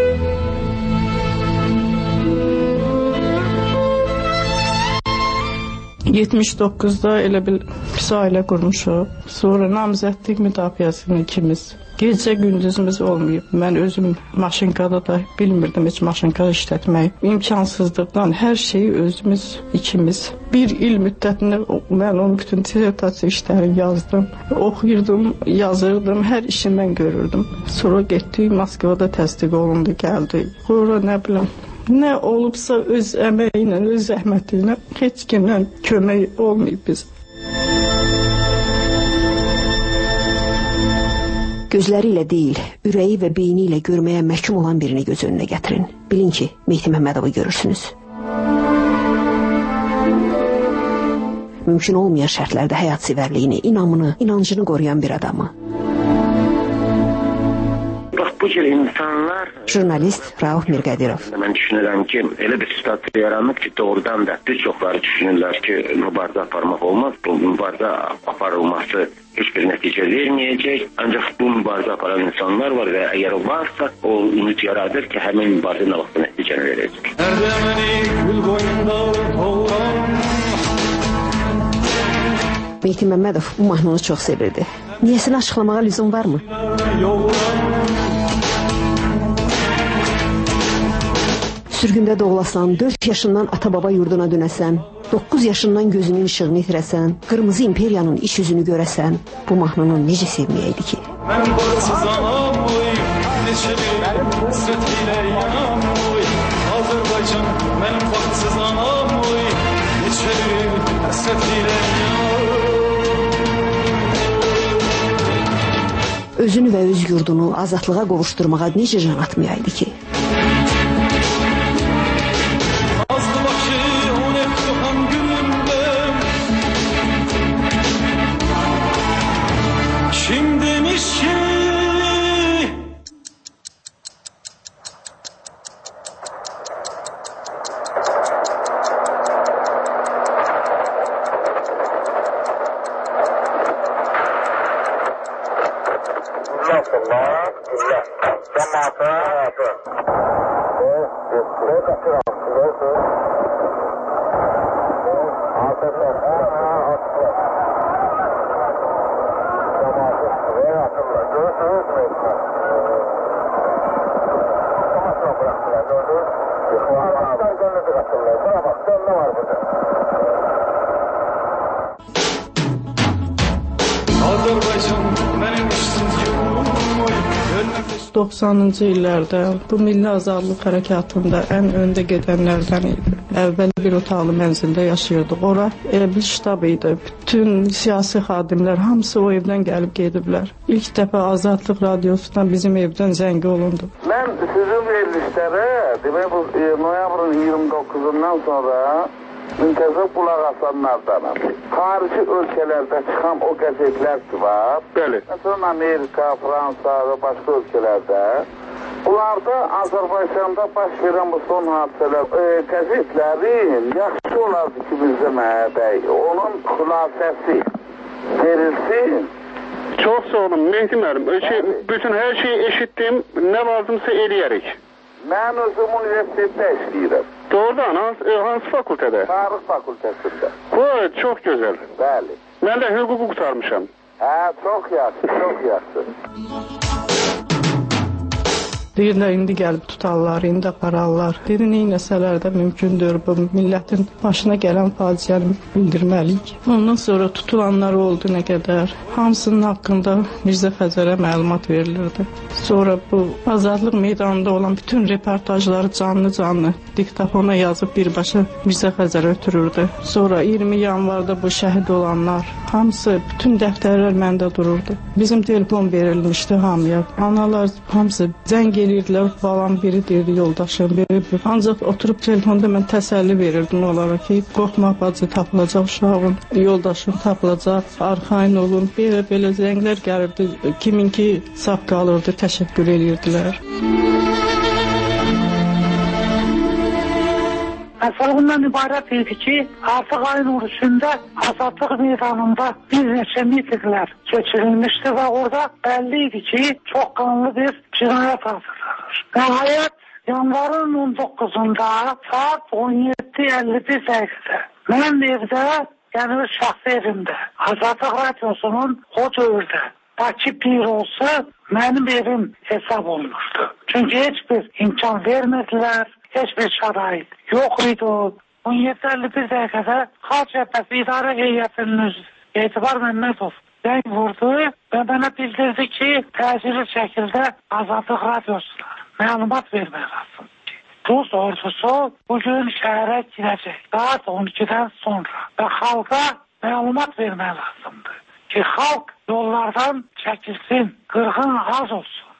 79'da elə bil pis ailə qurmuşuq. Sonra namizədlik müdafiəsini ikimiz. Gecə gündüzümüz olmayıb. Mən özüm maşınkada da bilmirdim heç maşınka işlətmək. İmkansızlıqdan hər şeyi özümüz ikimiz. Bir il müddətində mən onun bütün dissertasiya işlərini yazdım. Oxuyurdum, yazırdım, hər işi mən görürdüm. Sonra getdik, Moskvada təsdiq olundu, gəldi. Sonra nə bilim, nə olubsa öz əməyi ilə, öz zəhməti ilə heç kimdən kömək olmayıb biz. Gözləri ilə deyil, ürəyi və beyni ilə görməyə məhkum olan birini göz önünə gətirin. Bilin ki, Mehdi Məmmədovu görürsünüz. mümkün olmayan şərtlərdə həyatsevərliyini, inamını, inancını qoruyan bir adamı. Bu cür insanlar... Jurnalist Rauf Mirqədirov. Mən düşünürəm ki, elə bir situasiya yaranıb ki, doğrudan da bir çoxları düşünürlər ki, mübarizə aparmaq olmaz. Bu mübarizə aparılması heç bir nəticə verməyəcək. Ancaq bu mübarizə aparan insanlar var və əgər varsa, o ümid yaradır ki, həmin mübarizə nə vaxt nəticəni verəcək. Mehdi Məmmədov bu mahnını çox sevirdi. Niyəsini açıqlamağa lüzum varmı? Sürgündə doğulasan, 4 yaşından ata-baba yurduna dönəsən, 9 yaşından gözünün işığını itirəsən, qırmızı imperiyanın iş yüzünü görəsən, bu mahnını necə sevməyəydi ki? Mən bağsız anam oy, neçəli həsrətilə yanam oy, Azərbaycan, mənim bağsız anam oy, neçəli həsrətilə özünü və öz yurdunu azadlığa qovuşturmağa necə can atmayaydı ki? ...90-cı illərdə bu milli azadlıq hərəkatında ən öndə gedənlərdən idi. Əvvəl bir otaqlı mənzildə yaşayırdıq. Ora elə bir ştab idi. Bütün siyasi xadimlər hamısı o evdən gəlib gediblər. İlk dəfə Azadlıq radiosundan bizim evdən zəng olundu. Mən sizin verilişlərə, demək bu noyabrın 29-undan sonra müntəzəm qulaq asanlardanım. Xarici ölkələrdə çıxan o qəzetlər ki var. Bəli. Məsələn, Amerika, Fransa və başqa ölkələrdə. Bunlarda Azərbaycanda baş verən bu son hadisələr qəzetlərin yaxşı olardı ki, bizdə Məhəbəy. Onun xülasəsi verilsin. Çox sağ olun, Mehdi müəllim. Bütün hər şeyi eşitdim, nə lazımsa eləyərik. Mən özüm universitetdə işləyirəm. Doğrudan, hansı fakültədə? Tarix fakültəsində. Bu, çox gözəl. Bəli. Mən də hüququ qutarmışam. Hə, çox yaxşı, çox yaxşı. Deyirlər, indi gəlib tutarlar, indi apararlar. Dedi, neynəsələr də mümkündür bu millətin başına gələn faciəni bildirməliyik. Ondan sonra tutulanlar oldu nə qədər. Hamısının haqqında Mirzə Xəzərə məlumat verilirdi. Sonra bu Azadlıq meydanında olan bütün reportajları canlı diktafona yazıb birbaşa Mirzə Xəzərə ötürürdü. Sonra 20 yanvarda bu şəhid olanlar, hamısı, bütün dəftərlər məndə dururdu. Bizim telefon verilmişdi hamıya. Analar hamısı zəng eləyirdilər, balam biri deyirdi, yoldaşım biri. Ancaq oturub telefonda mən təsəlli verirdim onlara ki, qorxma bacı tapılacaq uşağın, yoldaşım tapılacaq, arxayın olun. Belə zənglər gəlirdi, kiminki sağ qalırdı, təşəkkür edirdilər. Məsələ bundan ibarət idi ki, artıq ayın 13-də Azadlıq meydanında bir neçə mitinglər keçirilmişdi və orada bəlli idi ki, çox qanlı bir cinayət hazırlanır. Nəhayət, yanvarın 19-da saat 17:51 dəqiqədə mənim evdə, yəni şəxsi evimdə, Azadlıq radiosunun o dövrdə Bakı bürosu mənim evim hesab olunurdu. Çünki heç bir imkan vermədilər, heç bir şərait yox idi. 17:51 dəqiqədə Xalq Cəbhəsi İdarə Heyətinin üzvü Etibar Məmmədov zəng vurdu və mənə bildirdi ki, təcili şəkildə Azadlıq radiosuna məlumat vermək lazım. Rus ordusu bugün şəhərə girəcək saat 12-dən sonra və xalqa məlumat vermək lazımdır ki, xalq yollardan çəkilsin, qırğın az olsun.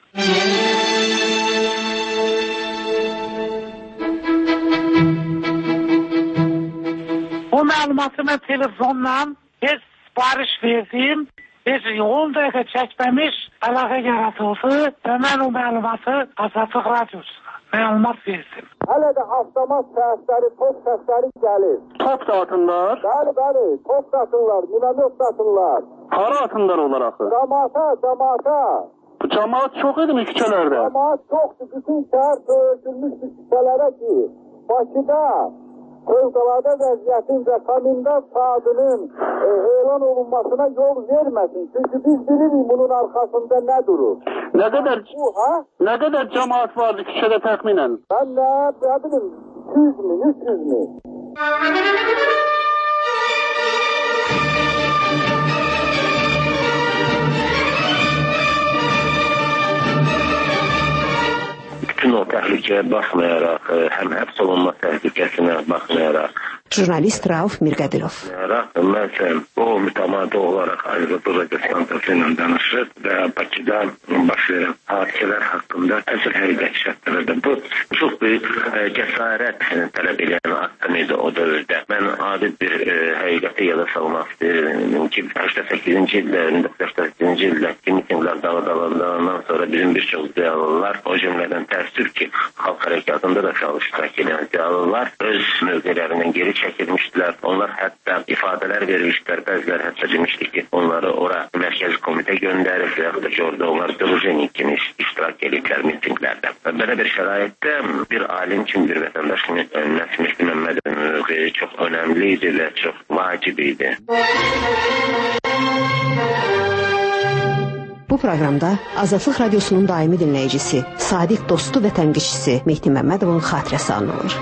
Bu O məlumatı mən telefonla heç sipariş verdim. Heç 10 dəqiqə çəkməmiş əlaqə yaratıldı və mən o məlumatı Azadlıq Radiosuna məlumat verdim. Hələ də avtomat səsləri, top səsləri gəlir. Top da atırlar. Bəli, top da atırlar, minomyot da atırlar. Hara atırlar onlar axı? Camaata. Bu cemaat çox idi mi küçələrdə? Cemaat çoxdur. Bütün şəhər döyüşülmüş küçələrə ki, Bakıda fövqəladə vəziyyətin və komendant saatının elan olunmasına yol verməsin. Çünki biz bilirik bunun arxasında nə durur. Nə qədər cemaat vardı küçədə təxminən? Ben ne bilim 200 mi, 300 mi? Bütün o təhlükəyə baxmayaraq, həm həbs olunma təhlükəsinə baxmayaraq, Jurnalist Rauf Mirqədirov. Mən o mütəmadi olaraq Azadlıq Radiosu ilə danışır və Bakıda baş verən hadisələr haqqında əsl həqiqət şərtlərdə bu çox böyük cəsarət tələb edən aktam idi o dövrdə. Mən adi bir həqiqəti yada salmaq istəyirəm ki, 88-ci ildə, 1988-ci ildə mitinglər dağıdalandan sonra bizim bir çox ziyalılar, o cümlədən təəssüf ki, xalq hərəkatında da iştirak edən ziyalılar öz mövqələrindən geri çəkilmişdilər. Onlar hətta ifadələr vermişdilər. Bəziləri hətta demişdi ki, onları ora mərkəzi komitə göndərir və yaxud da ki, orada onlar dövlət kimi iştirak ediblər mitinglərdə. Belə bir şəraitdə bir alim kimi bir vətəndaşın Mehdi Məmmədovun mövqeyi çox önəmli idi və çox vacib idi. Bu proqramda Azadlıq Radiosunun daimi dinləyicisi, sadiq dostu və tənqidçisi Mehdi Məmmədovun xatirəsi anılır.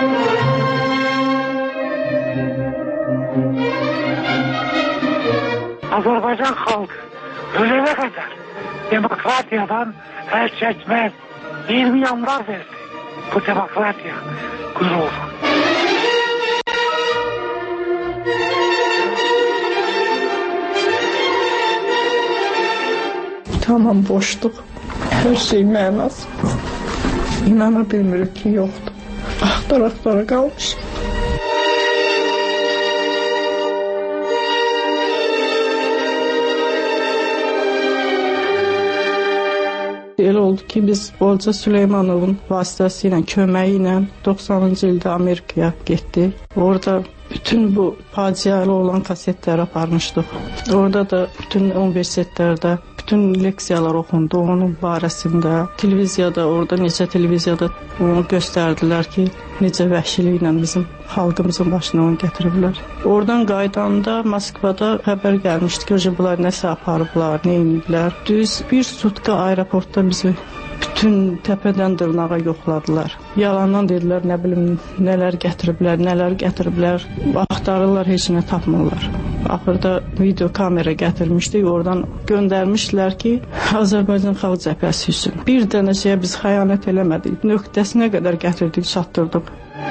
Azərbaycan xalqı ölənə qədər demokratiyadan əl çəkməz 20 yanvar verdi. Bu demokratiya qüruru. Tamam boşluq. Hər şey mənasız. İnana bilmirik ki, yoxdur. Axtara qalmış. Elə oldu ki, biz Olca Süleymanovun vasitəsilə, köməyi ilə 90-cı ildə Amerikaya getdik. Orada bütün bu faciəli olan kasetləri aparmışdıq. Orada da bütün universitetlərdə bütün leksiyalar oxundu onun barəsində. Televiziyada, orada neçə televiziyada onu göstərdilər ki, necə vəhşiliklə bizim xalqımızın başına onu gətiriblər. Oradan qaydanda Moskvada xəbər gəlmişdi ki, bunlar nəsə aparıblar, nə ediblər. Düz bir sutka aeroportda bizi bütün təpədən dırnağa yoxladılar. Yalandan dedilər, nə bilim, nələr gətiriblər. Axtarırlar, heç nə tapmırlar. Axırda video kamera gətirmişdik, oradan göndərmişdilər ki, Azərbaycan Xalq Cəbhəsi üçün. Bir dənə şeyə biz xəyanət eləmədik. Nöqtəsinə qədər gətirdik, çatdırdıq.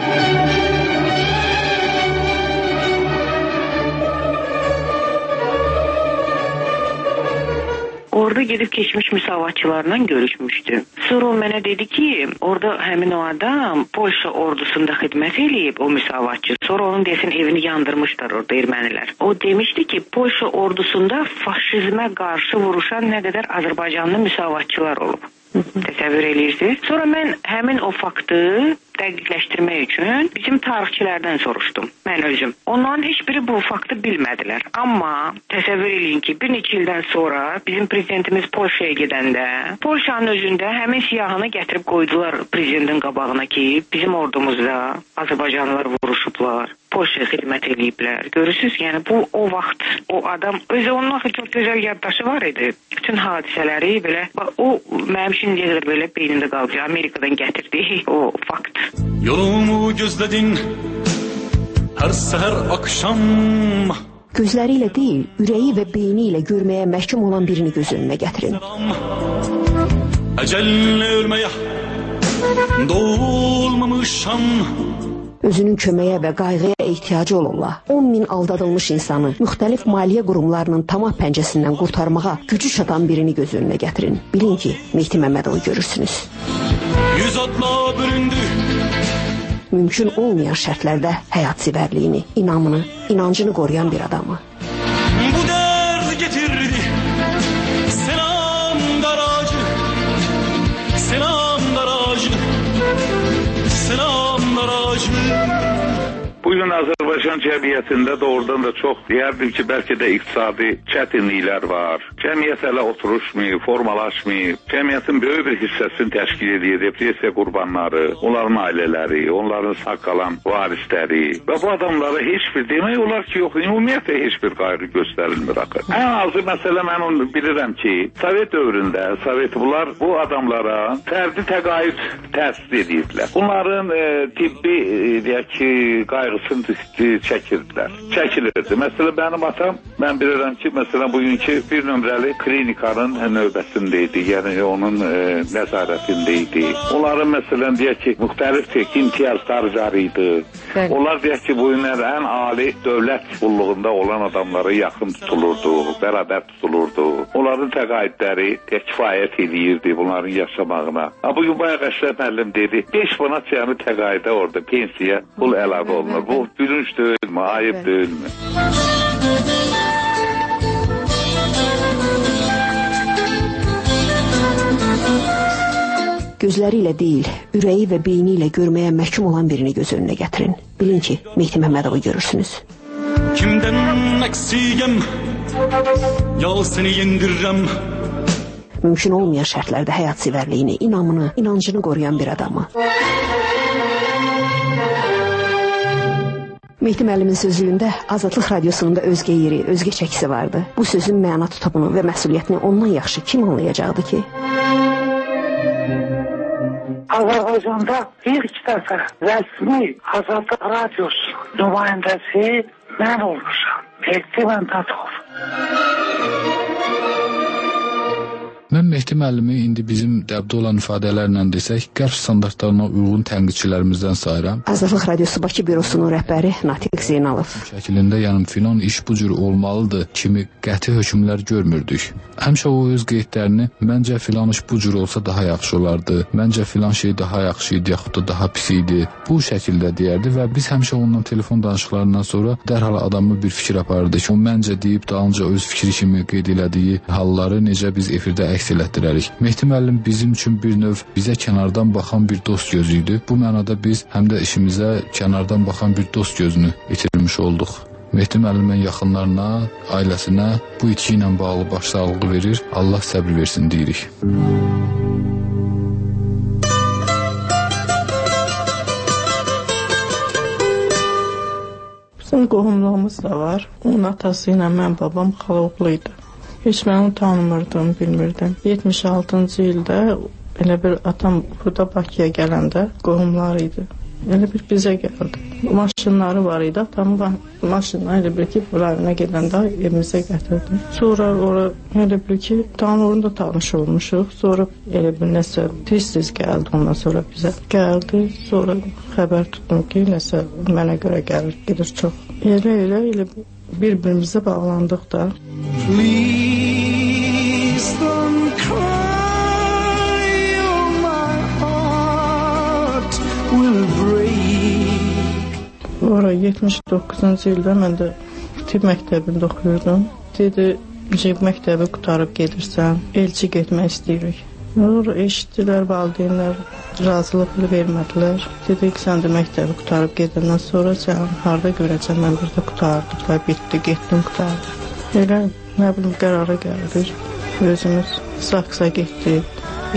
Orada gedib keçmiş müsavatçılarla görüşmüşdü. Sonra o mənə dedi ki, orada həmin o adam Polşa ordusunda xidmət eləyib, o müsavatçı. Sonra onun desin evini yandırmışlar orada ermənilər. O demişdi ki, Polşa ordusunda faşizmə qarşı vuruşan nə qədər Azərbaycanlı müsavatçılar olub. Təsəvvür edirsiniz. Sonra mən həmin o faktı dəqiqləşdirmək üçün bizim tarixçilərdən soruşdum. Mən özüm. Onların heç biri bu faktı bilmədilər. Amma təsəvvür edin ki, bir neçə ildən sonra bizim prezidentimiz Polşaya gedəndə Polşanın özündə həmin siyahını gətirib qoydular prezidentin qabağına ki, bizim ordumuzda Azərbaycanlılar vuruşublar. Polşaya xidmət ediblər. Görürsünüz, yəni bu o vaxt o adam özü onun çox gözəl yaddaşı var idi. Bütün hadisələri belə o mənim üçün belə beynimdə qaldı. Amerikadan gətirdiyi o fakt. Yolumu gözledin hər səhər akşam. Gözləri ilə deyil, ürəyi və beyni ilə görməyə məhkum olan birini göz önünə gətirin. Əcəllə ölməyə doğulmamışam. Özünün köməyə və qayğıya ehtiyacı olanlar, 10 min aldadılmış insanı müxtəlif maliyyə qurumlarının tamah pəncəsindən qurtarmağa gücü çatan birini göz önünə gətirin. Bilin ki, Mehdi Məmmədovu görürsünüz. mümkün olmayan şərtlərdə həyatsevərliyini, inamını, inancını qoruyan bir adamı. Bu dərd getirdi selamlar acı, selamlar acı, selamlar acı. Bugün Azərbaycan cəmiyyətində doğrudan da çox deyərdim ki, bəlkə də iqtisadi çətinliklər var. Cəmiyyət hələ oturuşmayıb, formalaşmayıb. Cəmiyyətin böyük bir hissəsini təşkil edir depressiya qurbanları, onların ailələri, onların sağ qalan varisləri. Və bu adamlara heç bir demək olar ki, yox, ümumiyyətlə heç bir qayğı göstərilmir axı. Ən azı məsələ mən onu bilirəm ki, Sovet dövründə bunlar bu adamlara fərdi təqaüd təsis edirdilər. Bunların tibbi deyək ki, qayğısını çəkilirdi. Məsələn, mənim atam, mən bilirəm ki, məsələn, bugünkü bir nömrəli klinikanın növbəsində idi, yəni onun nəzarətində idi. Onların, məsələn, deyək ki, müxtəlif imtiyazlar var idi. Onlar, deyək ki, bu günlər ən ali dövlət qulluğunda olan adamlara yaxın tutulurdu, bərabər tutulurdu. Onların təqaüdləri kifayət edirdi bunların yaşamağına. Bugün bayaq Əşrəf müəllim dedi, 5 manat yəni təqaüdə orada pensiya pul əlavə olunur. Bu gülünç deyilmi, ayıb deyilmi? Gözləri ilə deyil, ürəyi və beyni ilə görməyə məhkum olan birini göz önünə gətirin. Bilin ki, Mehdi Məmmədovu görürsünüz. Kimdən əksiyəm, ya səni yendirirəm. Mümkün olmayan şərtlərdə həyatsevərliyini, inamını, inancını qoruyan bir adamı. Mehdi müəllimin sözlüyündə Azadlıq Radiosunun da özgə yeri, özgə çəkisi vardı. Bu sözün məna tutumunu və məsuliyyətini ondan yaxşı kim anlayacaqdı ki? Azərbaycanda ilk dəfə rəsmi Azadlıq Radiosu nümayəndəsi mən olmuşam. Mehdi Məmmədov. Mən Mehdi müəllimi indi bizim dəbdə olan ifadələrlə desək, qərb standartlarına uyğun tənqidçilərimizdən sayıram. Azadlıq Radiosu Bakı bürosunun rəhbəri Natiq Zeynalov. Şəklində yəni filan iş bu cür olmalıdır kimi qəti hökmlər görmürdük. Həmişə o öz qeydlərini məncə filan iş bu cür olsa daha yaxşı olardı, məncə filan şey daha yaxşı idi, yaxud da daha pis idi. Bu şəkildə deyərdi və biz həmişə onunla telefon danışıqlarından sonra dərhal adamı bir fikir aparırdı ki, o məncə deyib dalınca öz fikri kimi qeyd elədiyi halları necə biz efirdə əks elətdirərik. Mehdi müəllim bizim üçün bir növ bizə kənardan baxan bir dost gözü idi. Bu mənada biz həm də işimizə kənardan baxan bir dost gözünü itirmiş olduq. Mehdi müəllimin yaxınlarına, ailəsinə bu itki ilə bağlı başsağlığı verir. Allah səbr versin deyirik. Bizim qohumluğumuz da var. Onun atası ilə mən babam xala oğlu idi. Heç mən onu tanımırdım, bilmirdim. 76-cı ildə elə bir atam burada Bakıya gələndə qohumları idi. Elə bir bizə gəldi. Maşınları var idi. Atamın maşınla elə bir ki, rayona gedəndə evimizə gətirdi. Sonra elə bir ki, orada tanış olmuşuq. Sonra elə bir nəsə tez-tez gəldi ondan sonra bizə. Gəldi, sonra xəbər tutdum ki, nəsə mənə görə gəlir, gedir çox. Elə bir-birimizə bağlandıq da. Please don't cry, oh my heart will break. Sonra 79-cu ildə mən də tibb məktəbində oxuyordum. Dedi, məktəbi qutarıb gedirsən, elçi getmək istəyirik. Sonra eşitdilər, valideynlər razılıq vermədilər. Dedik, sən də məktəbi qutarıb gedəndən sonra sən harada görəcəm, mən burada qutardım və bitdi, getdim, qutardım. Elə, nə bilim, qərara gəldik. Özümüz Saksa getdik.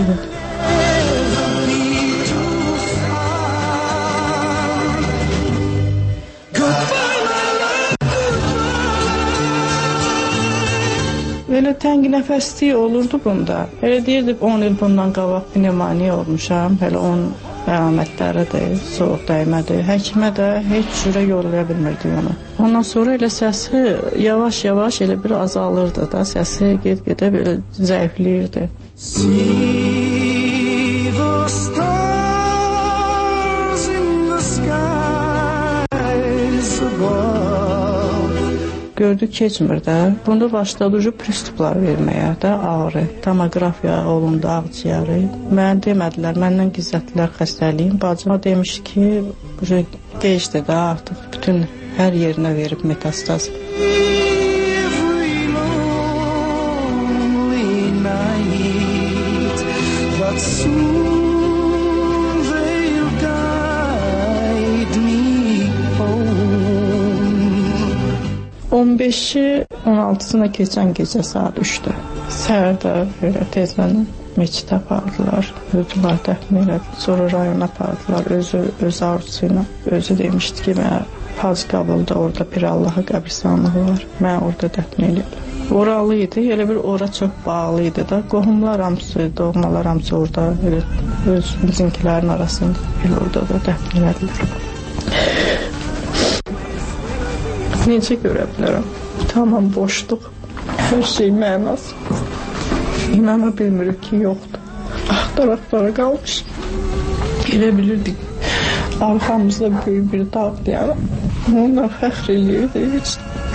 Elə təngi nəfəsliyi olurdu bunda. Elə deyirdik 10 il bundan qabaq pnevmoniya olmuşam. Hələ onun əlamətləridir, soğuq dəymədir. Həkimə də heç cürə yollaya bilmirdik onu. Ondan sonra elə səsi yavaş-yavaş elə bir azalırdı da. Səsi get-gedə belə zəifləyirdi. See the stars in the skies above. gördü keçmir də. Bunda başladı pristuplar verməyə də, ağrı, tomografiya olundu ağciyarı. Mən demədilər, məndən gizlətdilər xəstəliyim. Bacıma demiş ki, gecdə də artıq bütün hər yerinə verib metastaz. Soon they'll guide me home. 15-i 16-sına keçən gecə saat 3-də. Səhərdə belə tezdən meçid apardılar, öldülər, dəfn elədi. Sonra rayona apardılar, öz arzusu ilə. Özü demişdi ki, mən Pazqabılda orada Pirallahı qəbristanlığı var. Mən orada dəfn elədim. Oralı idi, elə bir ora çox bağlı idi da. Qohumlar hamısı, doğmalar hamısı orada, elə öz bizimkilərin arasında elə orada da dəfn elədilər. Necə görə bilərəm? Tamam boşluq, hər şey mənasız. İnana bilmirik ki, yoxdur. Axtara qalmış. Elə bilirdik, arxamızda böyük bir dağ deyərəm. Onunla fəxr eləyirdik.